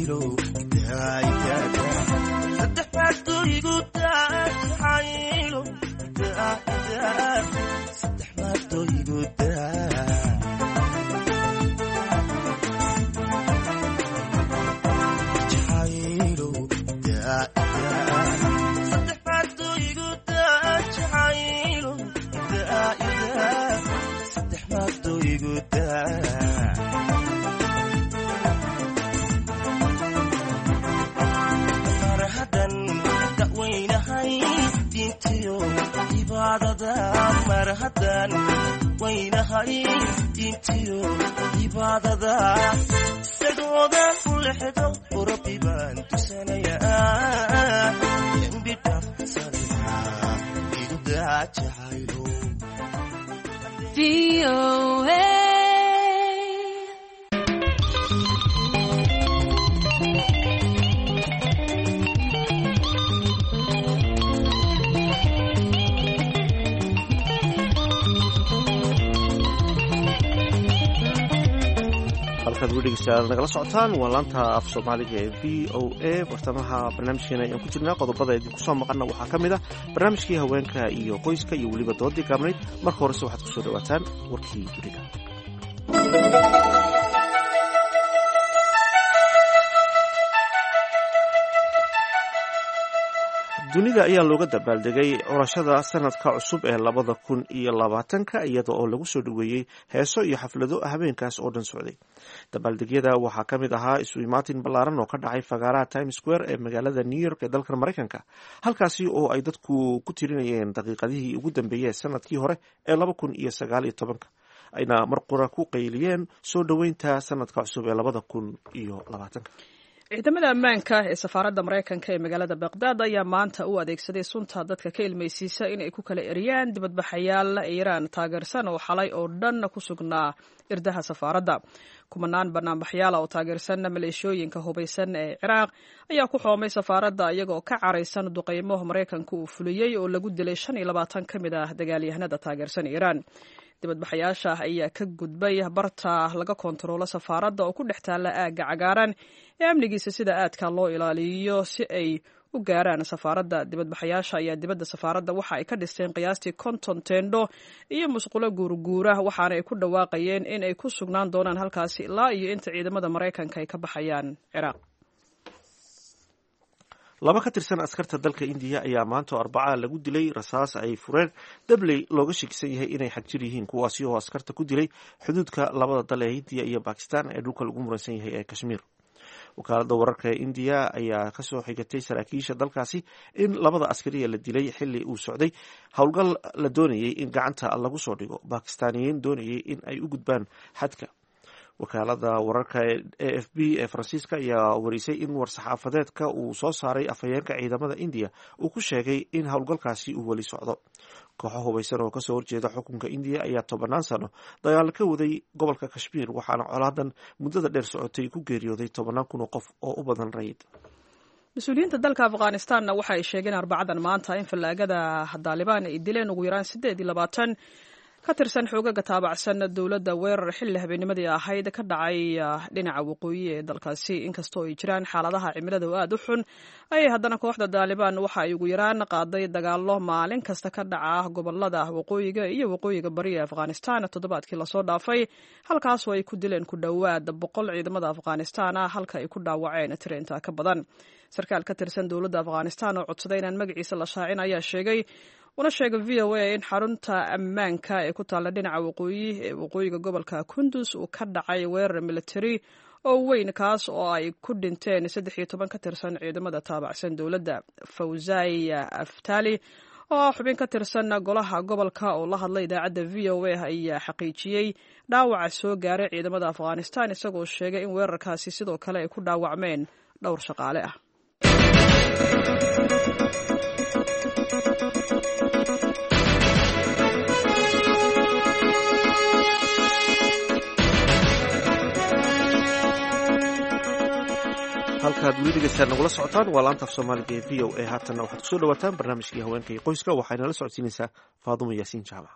jacaylo daa'idada saddexaad igu daa jacaylo daa'idada saddexaad igu daa jacaylo daa'idada saddexaad igu daa jacaylo daa'idada saddexaad igu daa marhadan waynahay diintiyo cibaadada sagooda u lexdo rabbi baan tusanayaa dembi dhaaf sanaa igu daa jacaylo halkaad weligiisa nagala socotaan waa laanta af soomaaliga ee v o a bartamaha barnaamijkeena ayaan ku jirnaa qodobada idinku soo maqanna waxaa ka mid ah barnaamijkii haweenka iyo qoyska iyo weliba doodii gaabnayd marka horese waxaad ku soo dhawaataan warkii dunida. dunida ayaa looga dabaaldegay curashada sanadka cusub ee labada kun iyo labaatanka iyada oo lagu soo dhoweeyey heeso iyo xaflado habeenkaas oo dhan socday. dabaaldegyada waxaa ka mid ahaa isu imaatin ballaaran oo ka dhacay fagaaraha Times Square ee magaalada New York ee dalkan Maraykanka, halkaasi oo ay dadku ku tirinayeen daqiiqadihii ugu dambeeyay sanadkii hore ee laba kun iyo sagaal iyo tobanka, ayna mar qura ku qayliyeen soo dhoweynta sanadka cusub ee labada kun iyo labaatanka. ciidamada ammaanka ee safaaradda Maraykanka ee magaalada Baghdad ayaa maanta u adeegsaday sunta dadka ka ilmaysiisa inay ku kala eriyaan dibadbaxayaal Iiraan taageersan oo xalay oo dhan ku sugnaa irdaha safaaradda. kumanaan banaanbaxyaal oo taageersan maleeshooyinka hubaysan ee Ciraaq ayaa ku xoomay safaaradda iyagoo ka caraysan duqeymo Maraykanku uu fuliyay oo lagu dilay shan iyo labaatan ka mid ah dagaalyahanada taageersan Iiraan. dibadbaxayaasha ayaa ka gudbay barta laga kontaroolo safaaradda oo ku dhex taalla aagga cagaaran ee amnigiisa sida aadka loo ilaaliyo si ay u gaaraan safaaradda. dibadbaxayaasha ayaa dibadda safaaradda waxa ay ka dhisteen qiyaastii konton teendho iyo musqulo guurguura, waxaana ay ku dhawaaqayeen in ay ku sugnaan doonaan halkaasi ilaa iyo inta ciidamada Maraykanka ay ka baxayaan Ciraaq. laba ka tirsan askarta dalka Indiya ayaa maanta Arbaca lagu dilay rasaas ay fureen dabley looga shakisan yahay inay xagjir yihiin, kuwaasi oo askarta ku dilay xuduudka labada dal ee Hindiya iyo Bakistan ee dhulka lagu muransan yahay ee Kashmir. wakaaladda wararka ee Indiya ayaa ka soo xigatay saraakiisha dalkaasi in labada askari la dilay xilli uu socday howlgal la doonayay in gacanta lagu soo dhigo Bakistaaniyiin doonayay in ay u gudbaan xadka. wakaalada wararka ee A F B ee Faransiiska ayaa warisay in war-saxaafadeedka uu soo saaray afhayeenka ciidamada Indiya uu ku sheegay in howlgalkaasi uu weli socdo. kooxo hubaysan oo kasoo horjeeda xukunka Indiya ayaa tobanaan sano dagaal ka waday gobolka Kashmir, waxaana colaadan muddada dheer socotay ku geeriyooday tobanaan kun oo qof oo u badan rayid. mas-uuliyiinta dalka Afghanistanna waxa ay sheegeen Arbacadan maanta in fallaagada Taliban ay dileen ugu yaraan sideed iyo labaatan ka tirsan xoogaga taabacsan dowladda weerar xilli habeennimadii ahayd ka dhacay dhinaca waqooyi ee dalkaasi. inkastoo ay jiraan xaaladaha cimilada oo aad u xun ayay haddana kooxda Taliban waxa ay ugu yaraan qaaday dagaallo maalin kasta ka dhaca gobolada waqooyiga iyo waqooyiga bari ee Afghanistan toddobaadkii lasoo dhaafay, halkaasoo ay ku dileen ku dhowaad boqol ciidamada Afghanistan ah halka ay ku dhaawaceen tirinta ka badan. sarkaal ka tirsan dowladda Afghanistan oo codsaday inaan magaciisa la shaacin ayaa sheegay una sheegay V O A in xarunta ammaanka ee ku taalla dhinaca waqooyi ee waqooyiga gobolka Kunduz uu ka dhacay weerar military oo weyn kaas oo ay ku dhinteen saddex iyo toban ka tirsan ciidamada taabacsan dowladda. Fawzai Aftali oo xubin ka tirsan golaha gobolka oo la hadlay idaacadda V O A ayaa xaqiijiyey dhaawaca soo gaaray ciidamada Afghanistan, isagoo sheegay in weerarkaasi sidoo kale ay ku dhaawacmeen dhowr shaqaale ah. halkaad weli dhegeystaan nagula socotaan waa laanta af soomaaliga ee V O A. haatanna waxaad kusoo dhawaataan barnaamijkii haweenka iyo qoyska, waxayna la socodsiinaysaa Faadumo Yaasiin Jaamac.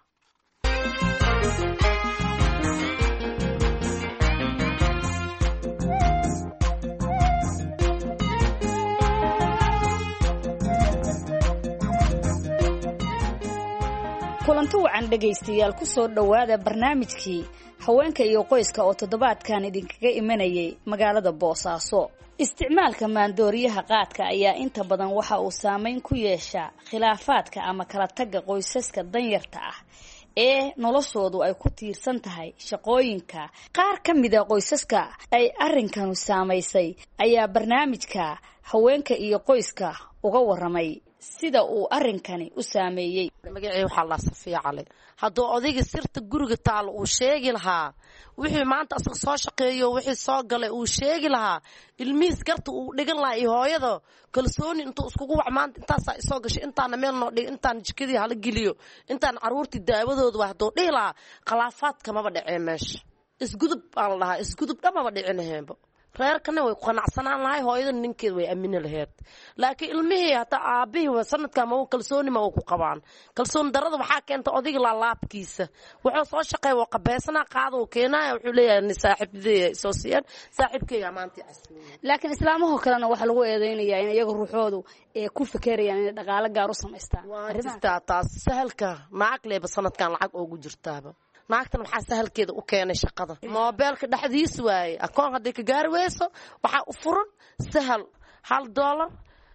kulanti wacan dhegaystayaal ku soo dhowaada barnaamijkii haweenka iyo qoyska oo toddobaadkan idinkaga imanayay magaalada Boosaaso. Isticmaalka maandooriyaha qaadka ayaa inta badan waxa uu saameyn ku yeeshaa khilaafaadka ama kala tagga qoysaska danyarta ah ee noloshoodu ay ku tiirsan tahay shaqooyinka. Qaar ka mid ah qoysaska ay arrinkanu saameysay ayaa barnaamijka haweenka iyo qoyska uga waramay sida uu arrinkani u saameeyay. magacay waxa la safiicale hadoo odayga sirta guriga taal uu sheegi lahaa wixii maanta asag soo shaqeeyo wixii soo galay uu sheegi lahaa ilmiis garta uu dhigan lahaa iyo hooyada kalsooni intuu iskugu wax maanta intaas ay soo gashay intaana meel noo dhig intaan jikadii hala geliyo intaan caruurtii daawadooda wax doo dhila khilaafaadka ma dhacay meesha isgudub aan lahaa isgudub dhamaba dhicinaheenba reerkana way qanacsanaan lahay hooyada ninkeed way aamin lahayd laakiin ilmihii hata aabihii sanadka ma uu kalsooni ma uu ku qabaan kalsoon darada waxa keenta odiga la laabkiisa wuxuu soo shaqeey oo qabeysana qaado oo keenay wuxuu leeyahay ni saaxiibadii soo siiyay saaxiibkeyga maanta casuum laakiin islaamaha kalena waxa lagu eedeynayaa in iyaga ruuxoodu ee ku fikerayaan in dhaqaale gaar u sameystaan arrinta taas sahalka naag leeba sanadkan lacag ugu jirtaaba naagtan waxa sahalkeeda u keenay shaqada moobilka dhaxdiis waay akoon haday ka gaar weyso waxa u furan sahal hal dollar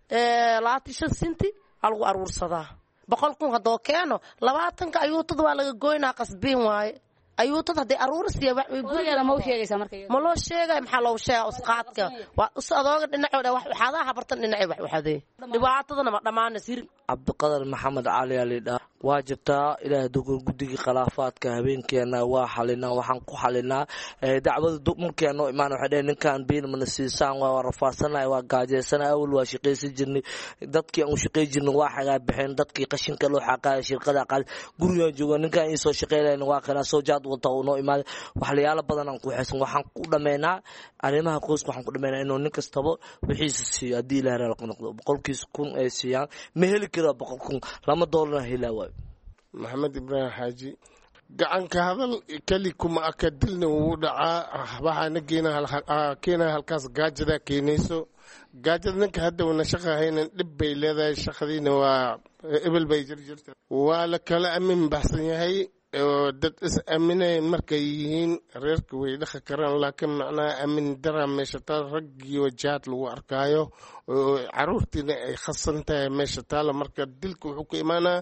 ee labaatan iyo shan senti algu aruursadaa boqol kun hadoo keeno labaatan ka ayuutada waa laga gooynaa qasbiin waay ayuutada haday aruursiya wax way guriga ma u sheegaysaa markay ma loo sheegay maxaa loo sheegay usqaadka waa usadooga dhinacooda wax waxaadaha bartan dhinacay wax waxaday dhibaatadana ma dhamaanay sir Cabdiqadar Maxamed Cali Alida waa jirtaa ilaahay dugur gudigi khilaafaadka habeenkeena waa xalinaa waxaan ku xalinaa dacwada dumarkeena imaan waxa dheen ninkan biin mana siisaan waa rafaasanaay waa gaajeysanaa awal waa shaqeysan jirnay dadkii aan shaqeey jirnay waa xagaa bixin dadkii qashinka loo xaqaay shirkada qaal guriga jooga ninkan ii soo shaqeeyay waa kana soo jaad wata oo noo imaan wax la yaala badan aan ku xeesan waxaan ku dhameynaa arrimaha qoyska waxaan ku dhameynaa inuu nin kastaba wixiisa siiyo hadii ilaahay raali noqdo boqolkiis kun ay siiyaan ma heli karo boqol kun lama doolar helaa محمد إبراهيم حاجي gacan ka hadal kali kuma akadilna uu dhacaa waxaana keenaa keenaa halkaas gaajada keenayso gaajada ninka hadda wana shaqahayna dhib bay leedahay shaqadiina waa ebel bay jirjirta waa la kala amin baxsan yahay dad is aaminay markay yihiin reerka way dhaqan karaan laakiin macnaa aamin dara meesha taa rag iyo jaad lagu arkaayo caruurtiina ay khasan tahay meesha taala marka dilku wuxuu ku imaanaa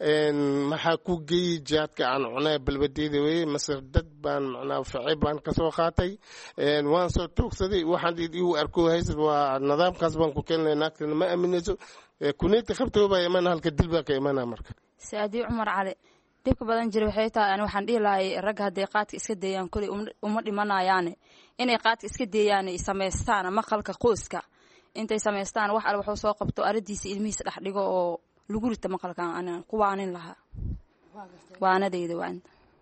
maxaa ku geeyey jaadka aan cunay balbadeeda wey masir dad baan macnaa ficay baan kasoo qaatay waan soo toogsaday waxaan igu arko haysad waa nidaamkaas baan ku keenay naagtana ma aaminayso kuneeta qabtoo baa imaana halka dil baa ka imaanaa marka Saadi Umar Cali dibka badan jiray waxay tahay aan waxaan dhihi lahay rag haday qaadka iska deeyaan kulli uma dhimanayaan inay qaadka iska deeyaan ay sameystaan maqalka qoyska intay sameystaan wax al wuxuu soo qabto aradiisa ilmihiisa dhax dhigo oo lagu rita maqalkan aan kuwaanin lahaa waanadeyda waan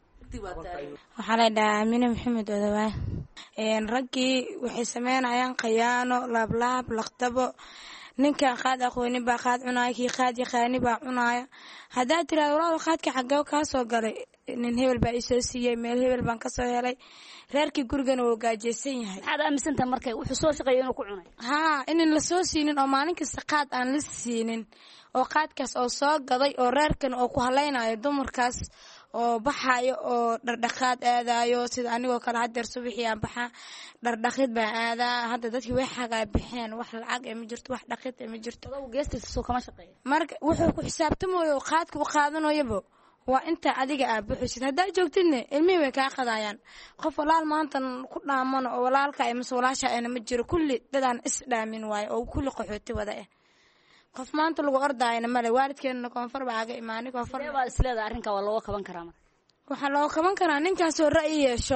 waxaa la dhahaa Amina Maxamed Odawaa een raggii waxay sameynayaan khiyaano laab-laab laqtabo ninka qaad aqooni baa qaad cunaya kii qaad yaqaani baa cunaya hadaa tiraado walaal qaadka xagee ka soo galay nin hebel baa isoo siiyay meel hebel baan ka soo helay reerkii gurigana wuu gaajeysan yahay maxaad aaminsantahay markay wuxuu soo shaqeeyay inuu ku cunay haa in la soo siinin oo maalin kasta qaad aan la siinin oo qaadkaas oo soo gaday oo reerkan oo ku halaynayo dumarkaas oo baxayo oo dhardhaqaad aadayo sida anigoo kala hadeer subaxii aan baxa dhardhaqid baa aadaa hadda dadkii way xagaa bixeen wax lacag ee ma jirto wax dhaqid ee ma jirto geestiisa soo kama shaqeeyo marka wuxuu ku xisaabtamayo qaadka u qaadanayoba waa inta adiga aad buuxisid hadaa joogtidna ilmihii way kaa qadayaan qof walaal maanta ku dhaamano oo walaalka ay mas walaasha ayna ma jiro kulli dadaan is dhaamin waayo oo kulli qaxooti wada ah qof maanta lagu ordaayna male waalidkeena koonfur baa aga imaanay koonfur baa isleedahay arrinka waa loo kaban karaa marka waxa loo kaban karaa ninkaas oo ra'yi yeesho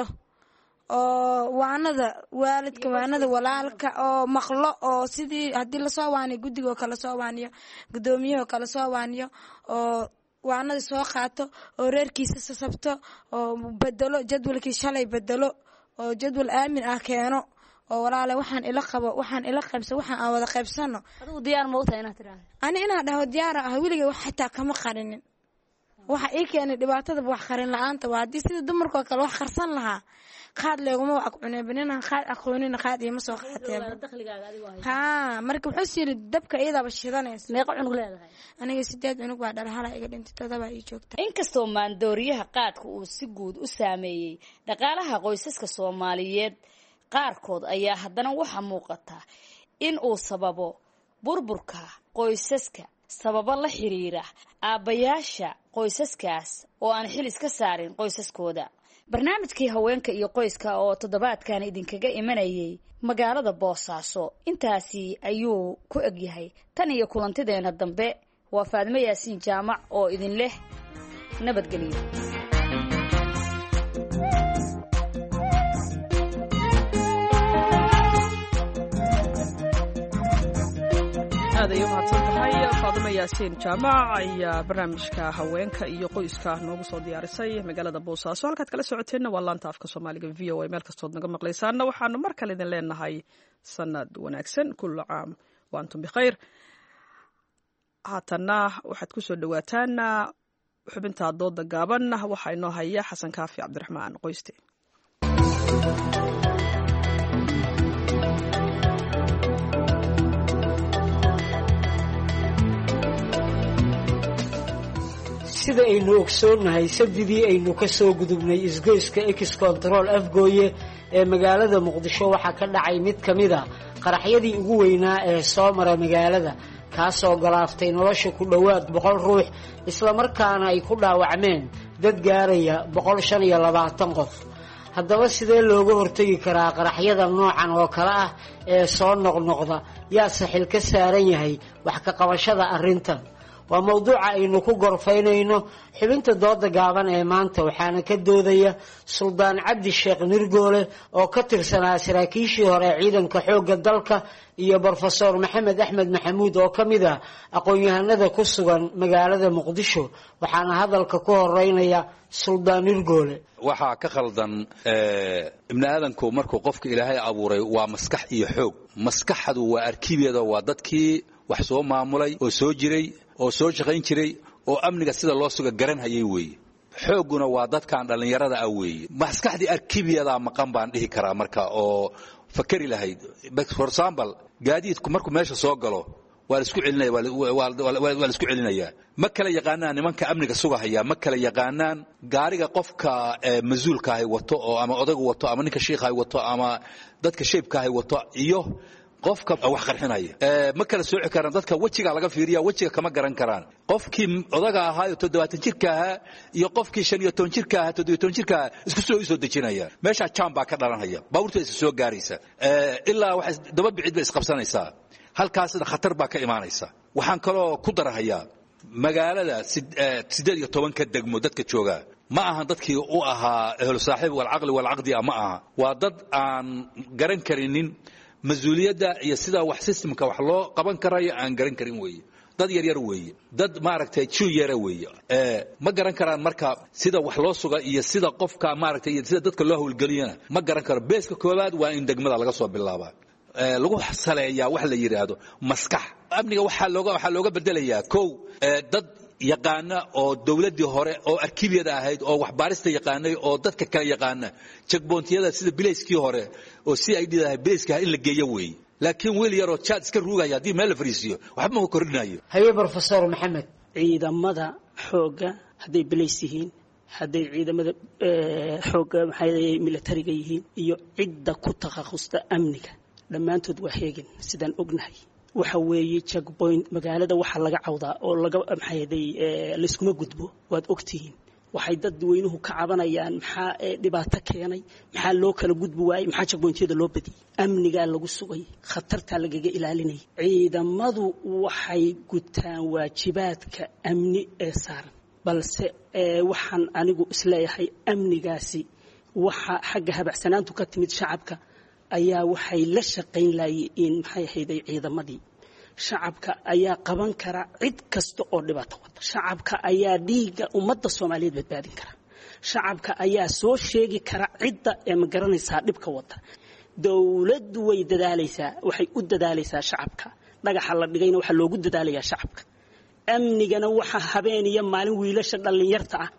oo waanada waalidka waanada walaalka oo maqlo oo sidii hadii la soo waaniyo gudiga oo kala soo waaniyo gudoomiyaha kala soo waaniyo oo waanada soo qaato oo reerkiisa sasabto oo bedelo jadwalkii shalay bedelo oo jadwal aamin ah keeno oo walaale waxaan ila qabo waxaan ila qaybsan waxaan aan wada qaybsano adigu diyaar ma u tahay inaad tiraahdo ani inaan dhaho diyaar ah wiliga wax xitaa kama qarinin waxa ii keenay dhibaatada wax qarin la'aanta waa hadii sida dumarka kale wax qarsan lahaa qaad leeguma waa ku cunay banana qaad aqoonina qaad iyo ma soo qaatay ha marka wuxuu siiri dabka iyadaba shidanaysa meeqa cunug leedahay aniga sideed cunug waa dhalhala iga dhintay todoba ii joogta inkastoo maandooriyaha qaadka uu si guud u saameeyay dhaqaalaha qoysaska Soomaaliyeed qaarkood ayaa haddana waxa muuqata in uu sababo burburka qoysaska sababo la xiriira aabayaasha qoysaskaas oo aan xil iska saarin qoysaskooda barnaamijkii haweenka iyo qoyska oo toddobaadkan idinkaga imanayay magaalada Boosaaso intaasi ayuu ku eg yahay tan iyo kulantideena dambe waa Faadimo Yaasiin Jaamac oo idin leh nabadgelyo aad ayuu mahadsan tahay Faadimo Yaasiin Jaamac ayaa barnaamijka haweenka iyo qoyska noogu soo diyaarisay magaalada Boosaaso halkaad kala socoteena waa laanta afka Soomaaliga V O A meel kastood naga maqlaysaana waxaanu mar kale idin leenahay sanad wanaagsan kullu caam wa antum bikhayr haatana waxaad ku soo dhawaataan xubinta dooda gaaban waxa inoo haya Xasan Kaafi Cabdiraxmaan Qoyste sida aynu ogsoonnahay sabtidii aynu ka soo gudubnay isgoyska X Control Afgooye ee magaalada Muqdisho waxa ka dhacay mid kamida qaraxyadii ugu weynaa ee soo maray magaalada kaasoo galaaftay nolosha ku dhawaad boqol ruux isla markaana ay ku dhaawacmeen dad gaaraya boqol shan iyo labaatan qof haddaba sidee looga hortagi karaa qaraxyada noocan oo kale ah ee soo noqnoqda yaa saxil ka saaran yahay wax ka qabashada arrintan waa mawduuca aynu ku gorfaynayno xubinta dooda gaaban ee maanta waxaana ka doodaya Suldaan Cabdi Sheekh Nirgoole oo ka tirsanaa saraakiishii hore ciidanka xoogga dalka iyo Professor Maxamed Axmed Maxamuud oo kamid ah aqoon-yahanada ku sugan magaalada Muqdisho waxaana hadalka ku horeynaya Suldaan Nirgoole waxa ka khaldan ee ibn aadanku markuu qofka Ilaahay abuuray waa maskax iyo xoog maskaxdu waa arkibeeda waa dadkii wax soo maamulay oo soo jiray oo soo shaqayn jiray oo amniga sida loo suga garan hayay weeye xooguna waa dadkan dhalinyarada ah weeye maskaxdii arkibiyada maqan baan dhihi karaa marka oo fakari lahayd for example gaadiidku markuu meesha soo galo waa isku celinaya waa isku celinaya ma kala yaqaanaan nimanka amniga sugahaya ma kala yaqaanaan gaariga qofka masuulka ah wato oo ama odagu wato ama ninka sheekha ah wato ama dadka sheebka ah wato iyo qofka wax qarxinaya ee ma kala sooci karaan dadka wajiga laga fiiriya wajiga kama garan karaan qofkii odaga ahaa oo toddobaatan jirka ahaa iyo qofkii shan iyo toban jirka ahaa toddoba iyo toban jirka isku soo isoo dejinaya meesha jamba ka dhalanaya baabuurta is soo gaaraysa ee ilaa wax daba bicid bay isqabsanaysaa halkaas khatar baa ka imaanaysa waxaan kaloo ku darahayaa magaalada sideed iyo toban ka degmo dadka jooga ma aha dadkii u ahaa ehlu saaxiib wal aqli wal aqdi ma aha waa dad aan garan karinin masuuliyadda iyo sida wax systemka wax loo qaban karayo aan garan karin weeye dad yar yar weeye dad maaragtay juu yara weeye ee ma garan karaan marka sida wax loo suga iyo sida qofka maaragtay iyo sida dadka loo hawlgeliyana ma garan karo beeska koobaad waa in degmada laga soo bilaabaa ee lagu saleeyaa wax la yiraahdo maskax amniga waxa looga waxa looga bedelayaa kow ee dad yaqaana oo dawladii hore oo arkibiyada ahayd oo wax baarista yaqaanay oo dadka kale yaqaana checkpointiyada sida bilayskii hore oo si ay dhidahay bilayska in la geeyo weey laakiin weel yar oo chat iska ruugaya hadii meel la fariisiyo waxba ma kordhinayo haye Professor Maxamed ciidamada xooga haday bilays yihiin haday ciidamada xooga maxay militariga yihiin iyo cidda ku takhaqusta amniga dhamaantood waa heegan sidaan ognahay waxa weeye checkpoint magaalada waxa laga cawdaa oo laga maxayday la iskuma gudbo waad ogtihiin waxay dad weynuhu ka cabanayaan maxaa dhibaato keenay maxaa loo kala gudbi waayay maxaa checkpointyada loo badiyay amniga lagu sugay khatarta lagaga ilaalinay ciidamadu waxay gutaan waajibaadka amni ee saaran balse waxaan anigu isleeyahay amnigaasi waxa xagga habacsanaantu ka timid shacabka ayaa waxay la shaqayn laayeen maxay hayday ciidamadii shacabka ayaa qaban kara cid kasta oo dhibaato wada shacabka ayaa dhiiga ummadda Soomaaliyeed badbaadin kara shacabka ayaa soo sheegi kara cidda ee ma garanaysaa dhibka wada dawladdu way dadaalaysaa waxay u dadaalaysaa shacabka dhagaxa la dhigayna waxa loogu dadaalayaa shacabka amnigana waxa habeen iyo maalin wiilasha dhalinyarta ah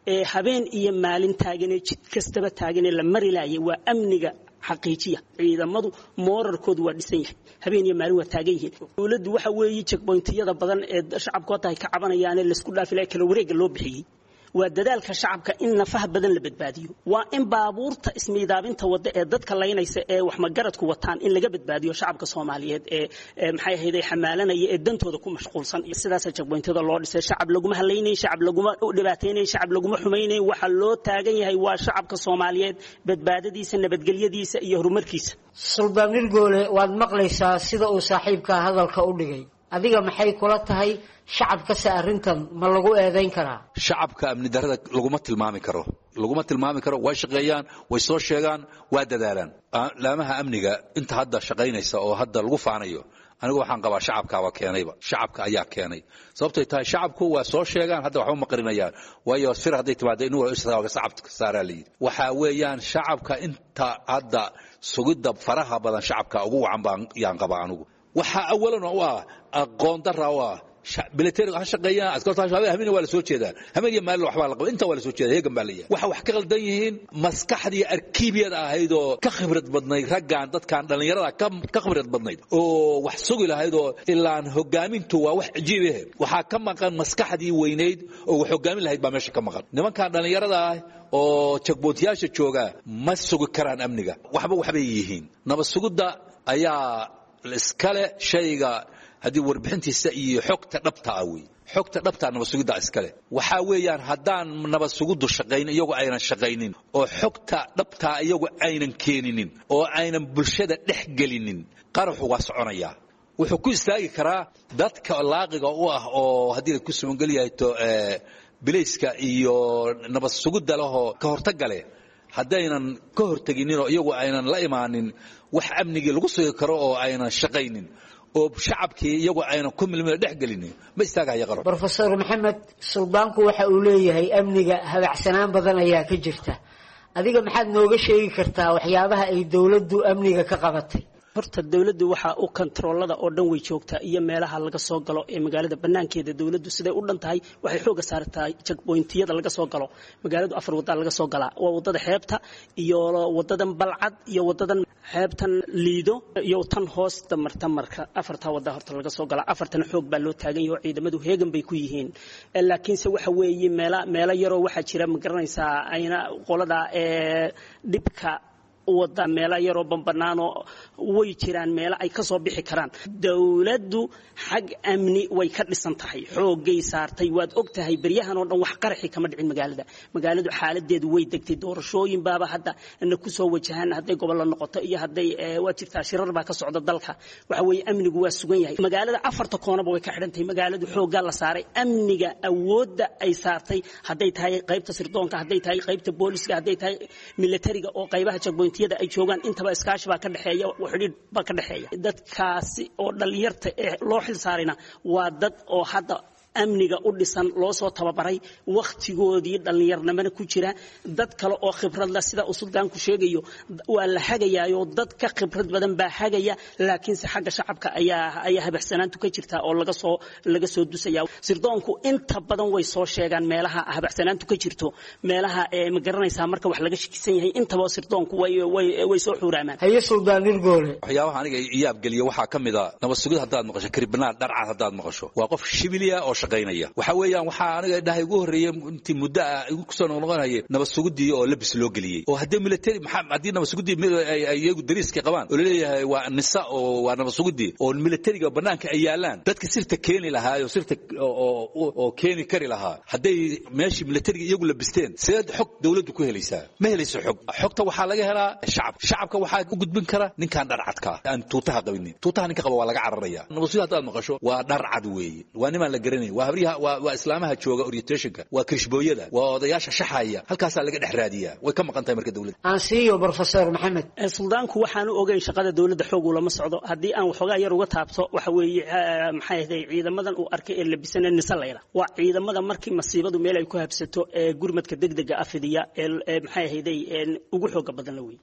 ee habeen iyo maalin taaganee jid kastaba taaganee la mari laayay waa amniga xaqiijiya ciidamadu moorarkoodu waa dhisan yahay habeen iyo maalin waa taagan yihiin dowladdu waxa weeye checkpointiyada badan ee shacabku tahay ka cabanayaan ee la isku dhaafilay kala wareega loo bixiyay waa dadaalka shacabka in nafaha badan la badbaadiyo waa in baabuurta ismiidaabinta wada ee dadka laynaysa ee wax magaradku wataan in laga badbaadiyo shacabka Soomaaliyeed ee maxay ahayd xamaalanaya ee dantooda ku mashquulsan sidaas checkpointada loo dhisay shacab laguma haleynay shacab laguma dhibaateynay shacab laguma xumeynay waxa loo taagan yahay waa shacabka Soomaaliyeed badbaadadiisa nabadgelyadiisa iyo horumarkiisa Suldaan Nirgoole waad maqlaysaa sida uu saaxiibka hadalka u dhigay adiga maxay kula tahay shacabka si arintan ma lagu eedeyn karaa shacabka amni darada laguma tilmaami karo laguma tilmaami karo way shaqeeyaan way soo sheegaan waa dadaalaan laamaha amniga inta hadda shaqeynaysa oo hadda lagu faanayo anigu waxaan qabaa shacabka waa keenayba shacabka ayaa keenay sababtoo tahay shacabku waa soo sheegaan hadda waxba ma qarinayaan waayo sir haday timaado inuu isagoo shacabka saaraalay waxa weeyaan shacabka inta hadda sugidda faraha badan shacabka ugu wacan baan yaan qabaa anigu waxa awalan waa aqoon darra waa military waxa shaqeeyaan askarta habeen wala soo jeedaan habeen maal waxba la qabo inta wala soo jeedaa heegan baa leeyahay waxa wax ka qaldan yihiin maskaxdii arkiibiyada ahayd oo ka khibrad badnay raggan dadkan dhalinyarada ka khibrad badnay oo wax sugi lahayd oo ilaan hogaamintu waa wax ajiib ah waxa ka maqan maskaxdii weyneyd oo wax hogaamin lahayd baa meesha ka maqan nimankan dhalinyarada ah oo checkpointyaasha jooga ma sugi karaan amniga waxba waxba yihiin nabad sugidda ayaa iskale shayga hadii warbixintiisa iyo xogta dhabta ah way xogta dhabta nabad sugidda iskale waxa weeyaan hadaan nabad sugiddu shaqeyn iyagu aynan shaqeynin oo xogta dhabta iyagu aynan keeninin oo aynan bulshada dhex gelinin qaraxu waa soconaya wuxuu ku istaagi karaa dadka laaqiga u ah oo hadii ku soo galiyahay to bilayska iyo nabad sugidda laho ka hortagale hadaynan ka hortaginin oo iyagu aynan la imaanin wax amniga lagu soo karo oo aynan shaqeynin oo shacabkii iyagu aynan ku milmada dhex gelin ma istaagaya qaro Professor Maxamed Suldaanku waxa uu leeyahay amniga habacsanaan badan ayaa ka jirta adiga maxaad nooga sheegi kartaa waxyaabaha ay dawladdu amniga ka qabatay horta dawladdu waxa uu controlada oo dhan way joogtaa iyo meelaha laga soo galo ee magaalada banaankeeda dawladdu siday u dhan tahay waxay xoog saartaa checkpointiyada laga soo galo magaaladu afar wada laga soo galaa waa wadada xeebta iyo wadadan balcad iyo wadadan xeebtan liido iyo tan hoosta marta marka afarta wada horta laga soo galaa afartan xoog baa loo taagan yahay ciidamadu heegan bay ku yihiin laakiin se waxa weeye meela meela yaro waxa jira ma garanaysaa ayna qolada ee dibka wada meela yaro bambanaano way jiraan meela ay ka soo bixi karaan dawladdu xag amni way ka dhisan tahay xoogay saartay waad ogtahay bariyahan oo dhan wax qaraxi kama dhicin magaalada magaaladu xaaladeedu way degtay doorashooyin baaba hadda ana ku soo wajahan haday gobol la noqoto iyo haday waa jirtaa shirar baa ka socda dalka waxa weeye amnigu waa sugan yahay magaalada afarta koonaba way ka xidhantay magaaladu xooga la saaray amniga awoodda ay saartay haday tahay qaybta sirdoonka haday tahay qaybta booliska haday tahay militariga oo qaybaha checkpointiyada ay joogan intaba iskaashi baa ka dhaxeeya xidhiid baa ka dhaxeeya dadkaasi oo dhalinyarta ee loo xil saarina waa dad oo hadda amniga u dhisan loo soo tababaray waqtigoodii dhalinyarnimada ku jira dad kale oo khibrad leh sida suldaanku sheegayo waa la hagayaayo dad ka khibrad badan baa hagaya laakiin si xagga shacabka ayaa ayaa habacsanaantu ka jirta oo laga soo laga soo dusaya sirdoonku inta badan way soo sheegaan meelaha habacsanaantu ka jirto meelaha ee ma garanaysaa marka wax laga shakisan yahay intaba sirdoonku way way way soo xuraamaan haye Suldaan Nirgoole waxyaabaha aniga iyaab galiya waxa kamid ah nabad sugid hadaad maqasho kribnaa dharcad hadaad maqasho waa qof shibiliya oo shaqeynaya waxa weeyaan waxa aniga dhahay ugu horeeyay intii muddo igu soo noqonayay nabad sugidii oo labis loo galiyay oo hadii military maxaa hadii nabad sugidii ay iyagu dariiska qabaan oo leeyahay waa nisa oo waa nabad sugidii oo militariga banaanka ay yaalaan dadka sirta keeni lahaa oo sirta oo oo keeni kari lahaa haday meeshii militariga iyagu labisteen seed xog dawladdu ku helaysaa ma helayso xog xogta waxa laga helaa shacab shacabka waxa u gudbin kara ninkan dharcadka aan tuutaha qabin tuutaha ninka qaba waa laga cararaya nabad sugid hadaad maqasho waa dharcad weeye waa niman la garanay waa habriha waa islaamaha jooga orientationka waa kirshbooyada waa odayaasha shaxaya halkaas laga dhaxraadiyaa way ka maqan tahay marka dawladda aan siiyo Professor Maxamed suldaanku waxaan u ogeyn shaqada dawladda xoog lama socdo hadii aan waxoogaa yar uga taabto waxa weeye maxay ahayd ciidamadan uu arkay ee labisan nisa leeyla waa ciidamada markii masiibadu meel ay ku habsato ee gurmadka degdega afidiya ee maxay ahayd ugu xoog badan la weey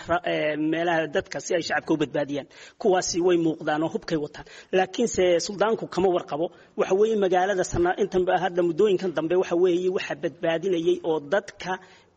ee meelaha dadka si ay shacabka u badbaadiyaan kuwaasi way muuqdaan oo hubkay wataan laakiin se suldaanku kama warqabo waxa weeye magaalada sana intan hadda muddooyinkan dambe waxa weeye waxa badbaadinayay oo dadka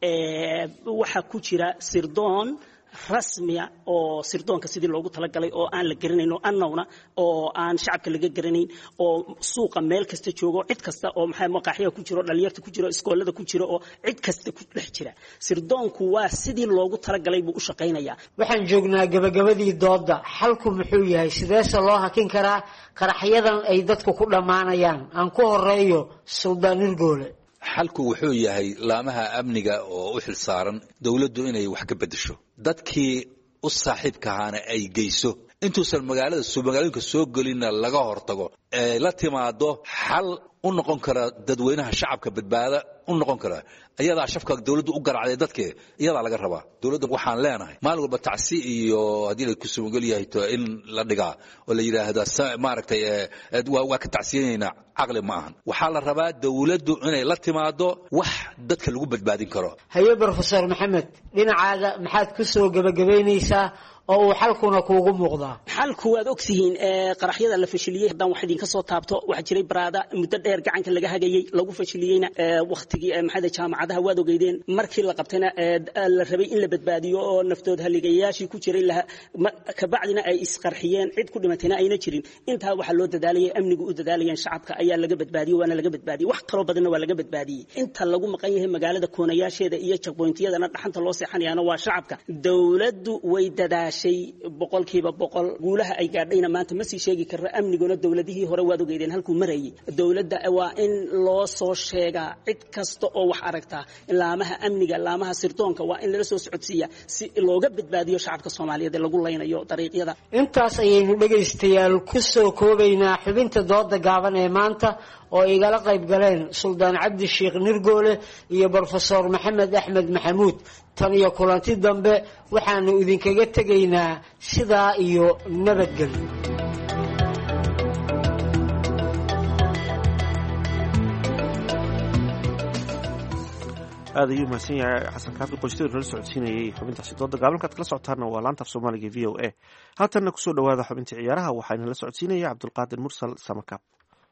waxa ku jira sirdoon rasmiya oo sirdoonka sidii loogu talagalay oo aan la garanayn oo annawna oo aan shacabka laga garanayn oo suuqa meel kasta joogo cid kasta oo maxay maqaaxiya ku jiro dhalinyarta ku jiro iskoolada ku jiro oo cid kasta ku dhex jira sirdoonku waa sidii loogu talagalay buu u shaqaynayaa waxaan joognaa gabagabadii dooda xalku muxuu yahay sideese loo hakin karaa qaraxyadan ay dadku ku dhammaanayaan aan ku horeeyo Suldaan Nurgoole xalku wuxuu yahay laamaha amniga oo u xil saaran dawladdu inay wax ka bedesho dadkii u saaxiibka ahaana ay geyso intuusan magaalada soo magaalooyinka soo gelina laga hortago ee la timaado xal u noqon kara dadweynaha shacabka badbaada u noqon kara ayadaa shafka dawladdu u garacday dadkee iyadaa laga rabaa dawladda waxaan leenahay maalin walba tacsi iyo haddii la ku sumogal yahay to in la dhigaa oo la yidhaahda maaragtay waa ka tacsiyanaynaa caqli ma ahan waxaa la rabaa dawladdu inay la timaado wax dadka lagu badbaadin karo haye professor maxamed dhinacaaga maxaad ku soo gabagabaynaysaa oo uu xalkuna kuugu muuqdaa xalku waad ogtihiin qaraxyada la fashiliyay haddaan wax idinka soo taabto waxa jiray baraada muddo dheer gacanka laga hagayay lagu fashiliyeyna waqtigii maxay jaamacadaha waad ogeydeen markii la qabtayna la rabay in la badbaadiyo oo naftood haligayaashii ku jiray ka bacdina ay isqarxiyeen cid ku dhimatayna ayna jirin intaa waxa loo dadaalayay amnigu u dadaalayeen shacabka ayaa laga badbaadiyay waana laga badbaadiyay wax kale badanna waa laga badbaadiyay inta lagu maqan yahay magaalada koonayaasheeda iyo checkpointiyadana dhaxanta loo seexanayaana waa shacabka dawladdu way dadaashay boqolkiiba boqol guulaha ay gaadhayna maanta ma sii sheegi karra amniguna dawladihii hore waad ogeydeen halkuu marayay dawladda waa in loo soo sheegaa cid kasta oo wax aragtaa laamaha amniga laamaha sirdoonka waa in lala soo socodsiiya si looga badbaadiyo shacabka Soomaaliyeed ee lagu leynayo dariiqyada intaas ayaynu dhagaystayaal ku soo koobaynaa xubinta dooda gaaban ee maanta oo igala qayb galeen Suldaan Cabdi Sheekh Nurgoole iyo Professor Maxamed Axmed Maxamuud tan iyo kulanti dambe waxaanu idinkaga tegaynaa sidaa iyo nabadgelyo aad ayuu mahadsan yahay xasan kaafi qoysteedu nala socodsiinayay xubintaasi dooda gaabankaad kala socotaana waa laanta af soomaaliga v o a haatanna kusoo dhawaada xubintii ciyaaraha waxaana la socodsiinaya cabdulqaadir mursal samakaab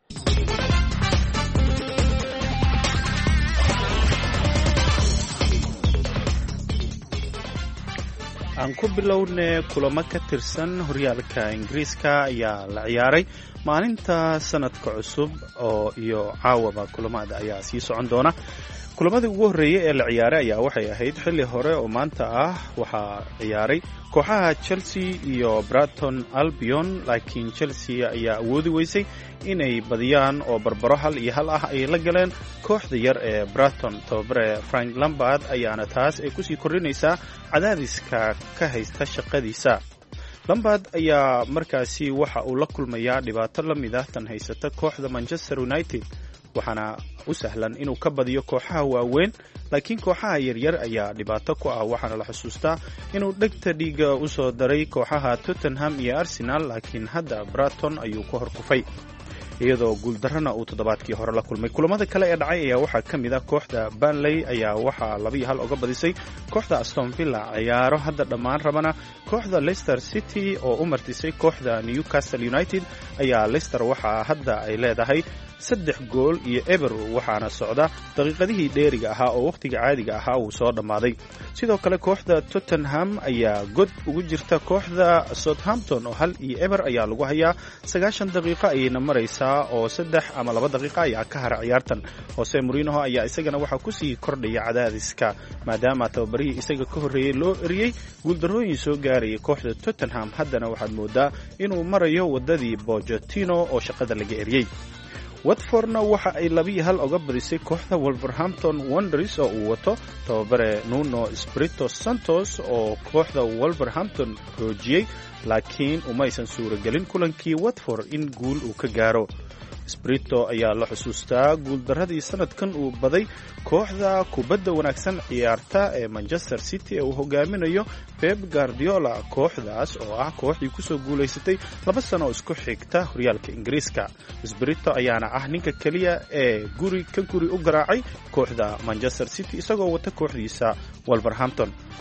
aan ku bilowne kulamo ka tirsan horyaalka ingiriiska ayaa la ciyaaray maalinta sanadka cusub oo iyo caawaba kulamada ayaa sii socon doona kulamadii ugu horreeyay ee la ciyaaray ayaa waxay ahayd xilli hore oo maanta ah waxaa ciyaaray kooxaha Chelsea iyo Brighton Albion laakiin Chelsea ayaa awoodi weysay inay badiyaan oo barbaro hal iyo hal ah ay la galeen kooxda yar ee Brighton tababare Frank Lampard ayaana taas ay kusii kordhinaysaa cadaadiska ka haysta shaqadiisa Lampard ayaa markaasi waxa uu la kulmayaa dhibaato la mid ah tan haysata kooxda Manchester United waxaana u sahlan inuu ka badiyo kooxaha waaweyn laakiin kooxaha yaryar ayaa dhibaato ku ah waxaana la xusuustaa inuu dhegta dhiiga u soo daray kooxaha Tottenham iyo Arsenal laakiin hadda Brighton ayuu ka horkufay iyadoo guuldarrana uu toddobaadkii hore la kulmay kulamada kale ee dhacay ayaa waxaa ka mid ah kooxda Burnley ayaa waxaa laba iyo hal uga badisay kooxda Aston Villa ciyaaro hadda dhammaan rabana kooxda Leicester City oo u martisay kooxda Newcastle United ayaa Leicester waxaa hadda ay leedahay saddex gool iyo eber waxaana socda daqiiqadihii dheeriga ahaa oo waqtiga caadiga ahaa uu soo dhammaaday sidoo kale kooxda Tottenham ayaa god ugu jirta kooxda Southampton oo hal iyo eber ayaa lagu hayaa sagaashan daqiiqo ayayna maraysaa oo saddex ama laba daqiiqo ayaa ka hara ciyaartan Jose Mourinho ayaa isagana waxaa kusii kordhaya cadaadiska maadaama tababarihii isaga ka horreeyay loo eriyey guuldarrooyin soo gaarayay kooxda Tottenham haddana waxaad moodaa inuu marayo wadadii Pochettino oo shaqada laga eriyey Watfordna waxa ay laba iyo hal uga badisay kooxda Wolverhampton Wanderers oo uu wato tababare Nuno Espirito Santos oo kooxda Wolverhampton xoojiyay laakiin uma aysan suuragelin kulankii Watford in guul uu ka gaaro Espirito ayaa la xusuustaa guuldaradii sanadkan uu baday kooxda kubadda wanaagsan ciyaarta ee Manchester City ee uu hogaaminayo Pep Guardiola kooxdaas oo ah kooxdii ku soo guuleysatay laba sano oo isku xigta horyaalka Ingiriiska Espirito ayaana ah ninka kaliya ee guri ka guri u garaacay kooxda Manchester City isagoo wata kooxdiisa Wolverhampton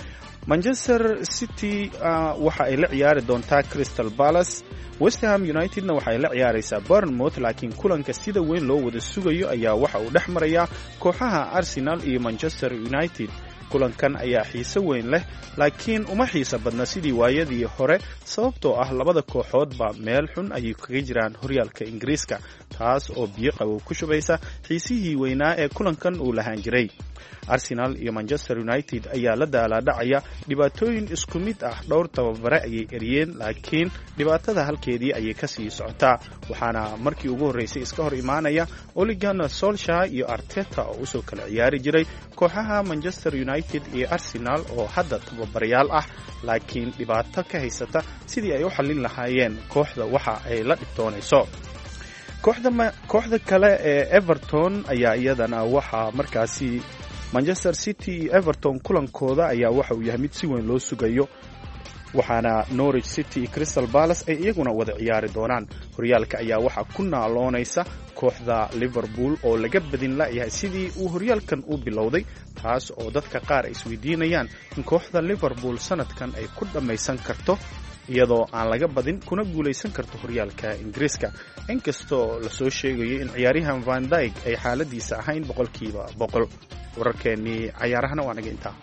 manchester city waxa ay la ciyaari doontaa crystal palace. westham unitedna waxay la ciyaaraysaa bournemouth, laakiin kulanka sida weyn loo wada sugayo ayaa waxa uu dhex marayaa kooxaha arsenal iyo manchester united. kulankan ayaa xiise weyn leh, laakiin uma xiisa badna sidii waayadii hore sababtoo ah labada kooxoodba meel xun ayay kaga jiraan horyaalka ingiriiska, taas oo biyo qabow ku shubaysa xiisihii weynaa ee kulankan uu lahaan jiray. arsenal iyo manchester united ayaa la daalaadhacaya dhibaatooyin isku mid ah. dhowr tababare ayay eriyeen, laakiin dhibaatada halkeedii ayay kasii socotaa, waxaana markii ugu horreysay iska hor imaanaya Ole Gunnar Solskjaer iyo Arteta oo usoo kala ciyaari jiray kooxaha manchester united iyo arsenal oo hadda tababarayaal ah, laakiin dhibaato ka haysata sidii ay u xallin lahaayeen kooxda waxa ay la dhibtoonayso. kooxda kale ee everton ayaa iyadana waxaa markaasi manchester city iyo everton kulankooda ayaa waxa uu yahay mid si weyn loo sugayo, waxaana norwich city iyo crystal palace ay iyaguna wada ciyaari doonaan. horyaalka ayaa waxaa ku naaloonaysa kooxda liverpool oo laga badin la'yahay sidii uu horyaalkan u bilowday, taas oo dadka qaar ay isweydiinayaan in kooxda liverpool sanadkan ay ku dhammaysan karto iyadoo aan laga badin kuna guulaysan karto horyaalka ingiriiska, inkastoo lasoo sheegayo in ciyaaryahan van dyk ay xaaladiisa ahayn boqolkiiba boqol. wararkeennii cayaarahana waa naga intaa.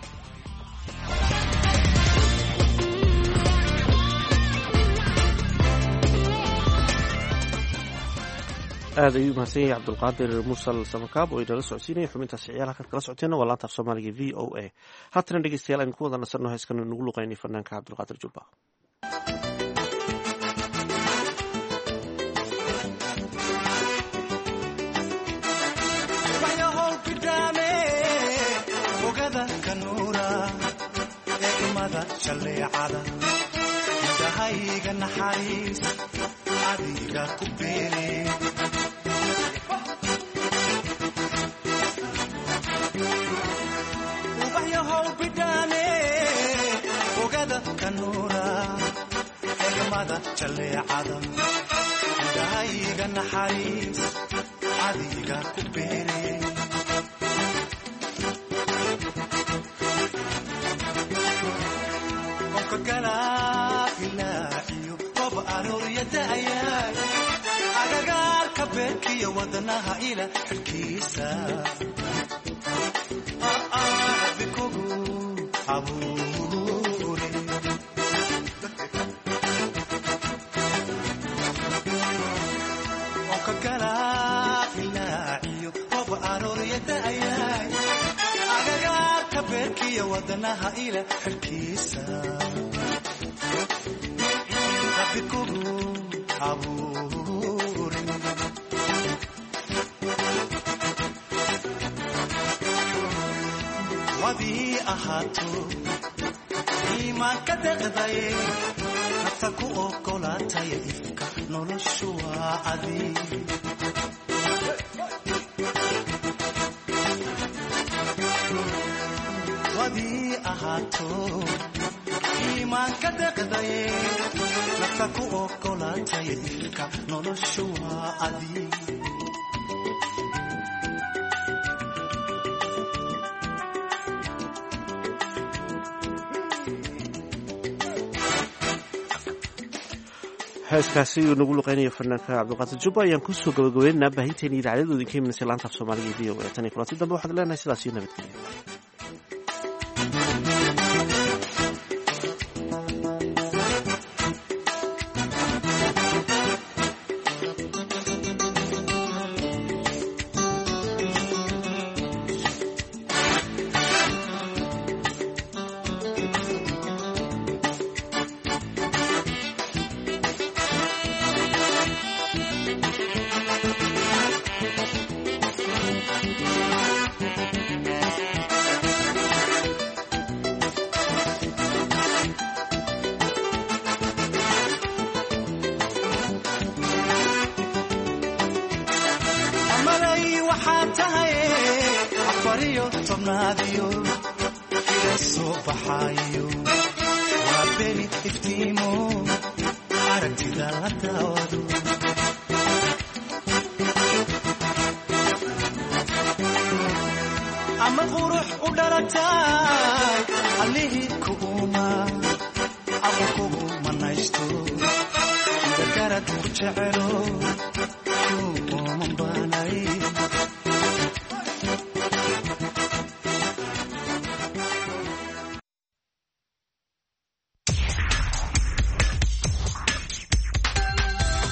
aad ayuu mahadsan yahay cabdulqaadir mursal samakaab oo inala socodsiinaya xubintaasi ciyaaraha kaad kala socoteena waa laanta af soomaaliga v o a. haatana dhegeystayaal aynu ku wada nasanno heeskan nagu luqaynay fanaanka cabdulqaadir jubba. indahayga naxariis adiga ku beere ubaxyahow bidhaane ogada kanuura egmada jaleecada indahayga naxariis adiga ku beere galaailaaciyo qob arooriyadaayay agagaarka beerkiyo wadnaha ila xilkiisa bikugu abuure onka galaailaaciyo qob arooriyadaayay agagaarka beerkiyo wadnaha ila xilkiisa wadii ahaato iimaanka deqdaye nafta ku ogolaataya ifka noloshu waa adig wadii ahaato iimaanka deqdaye nafta ku ogolaataya ifka noloshu waa adig heeskaasi uu nagu luqeynayo fanaanka cabdulqaadir jubba ayaan kusoo gabagabaynaynaa baahinteena idaacadooda ka imanaysa laanta af soomaaliga v o a. tan iyo kulanti dambe waxaad leenahay sidaas iyo nabadgelya. ama qurux u dhalatay allihii dhagaysto gargarad ku jecelo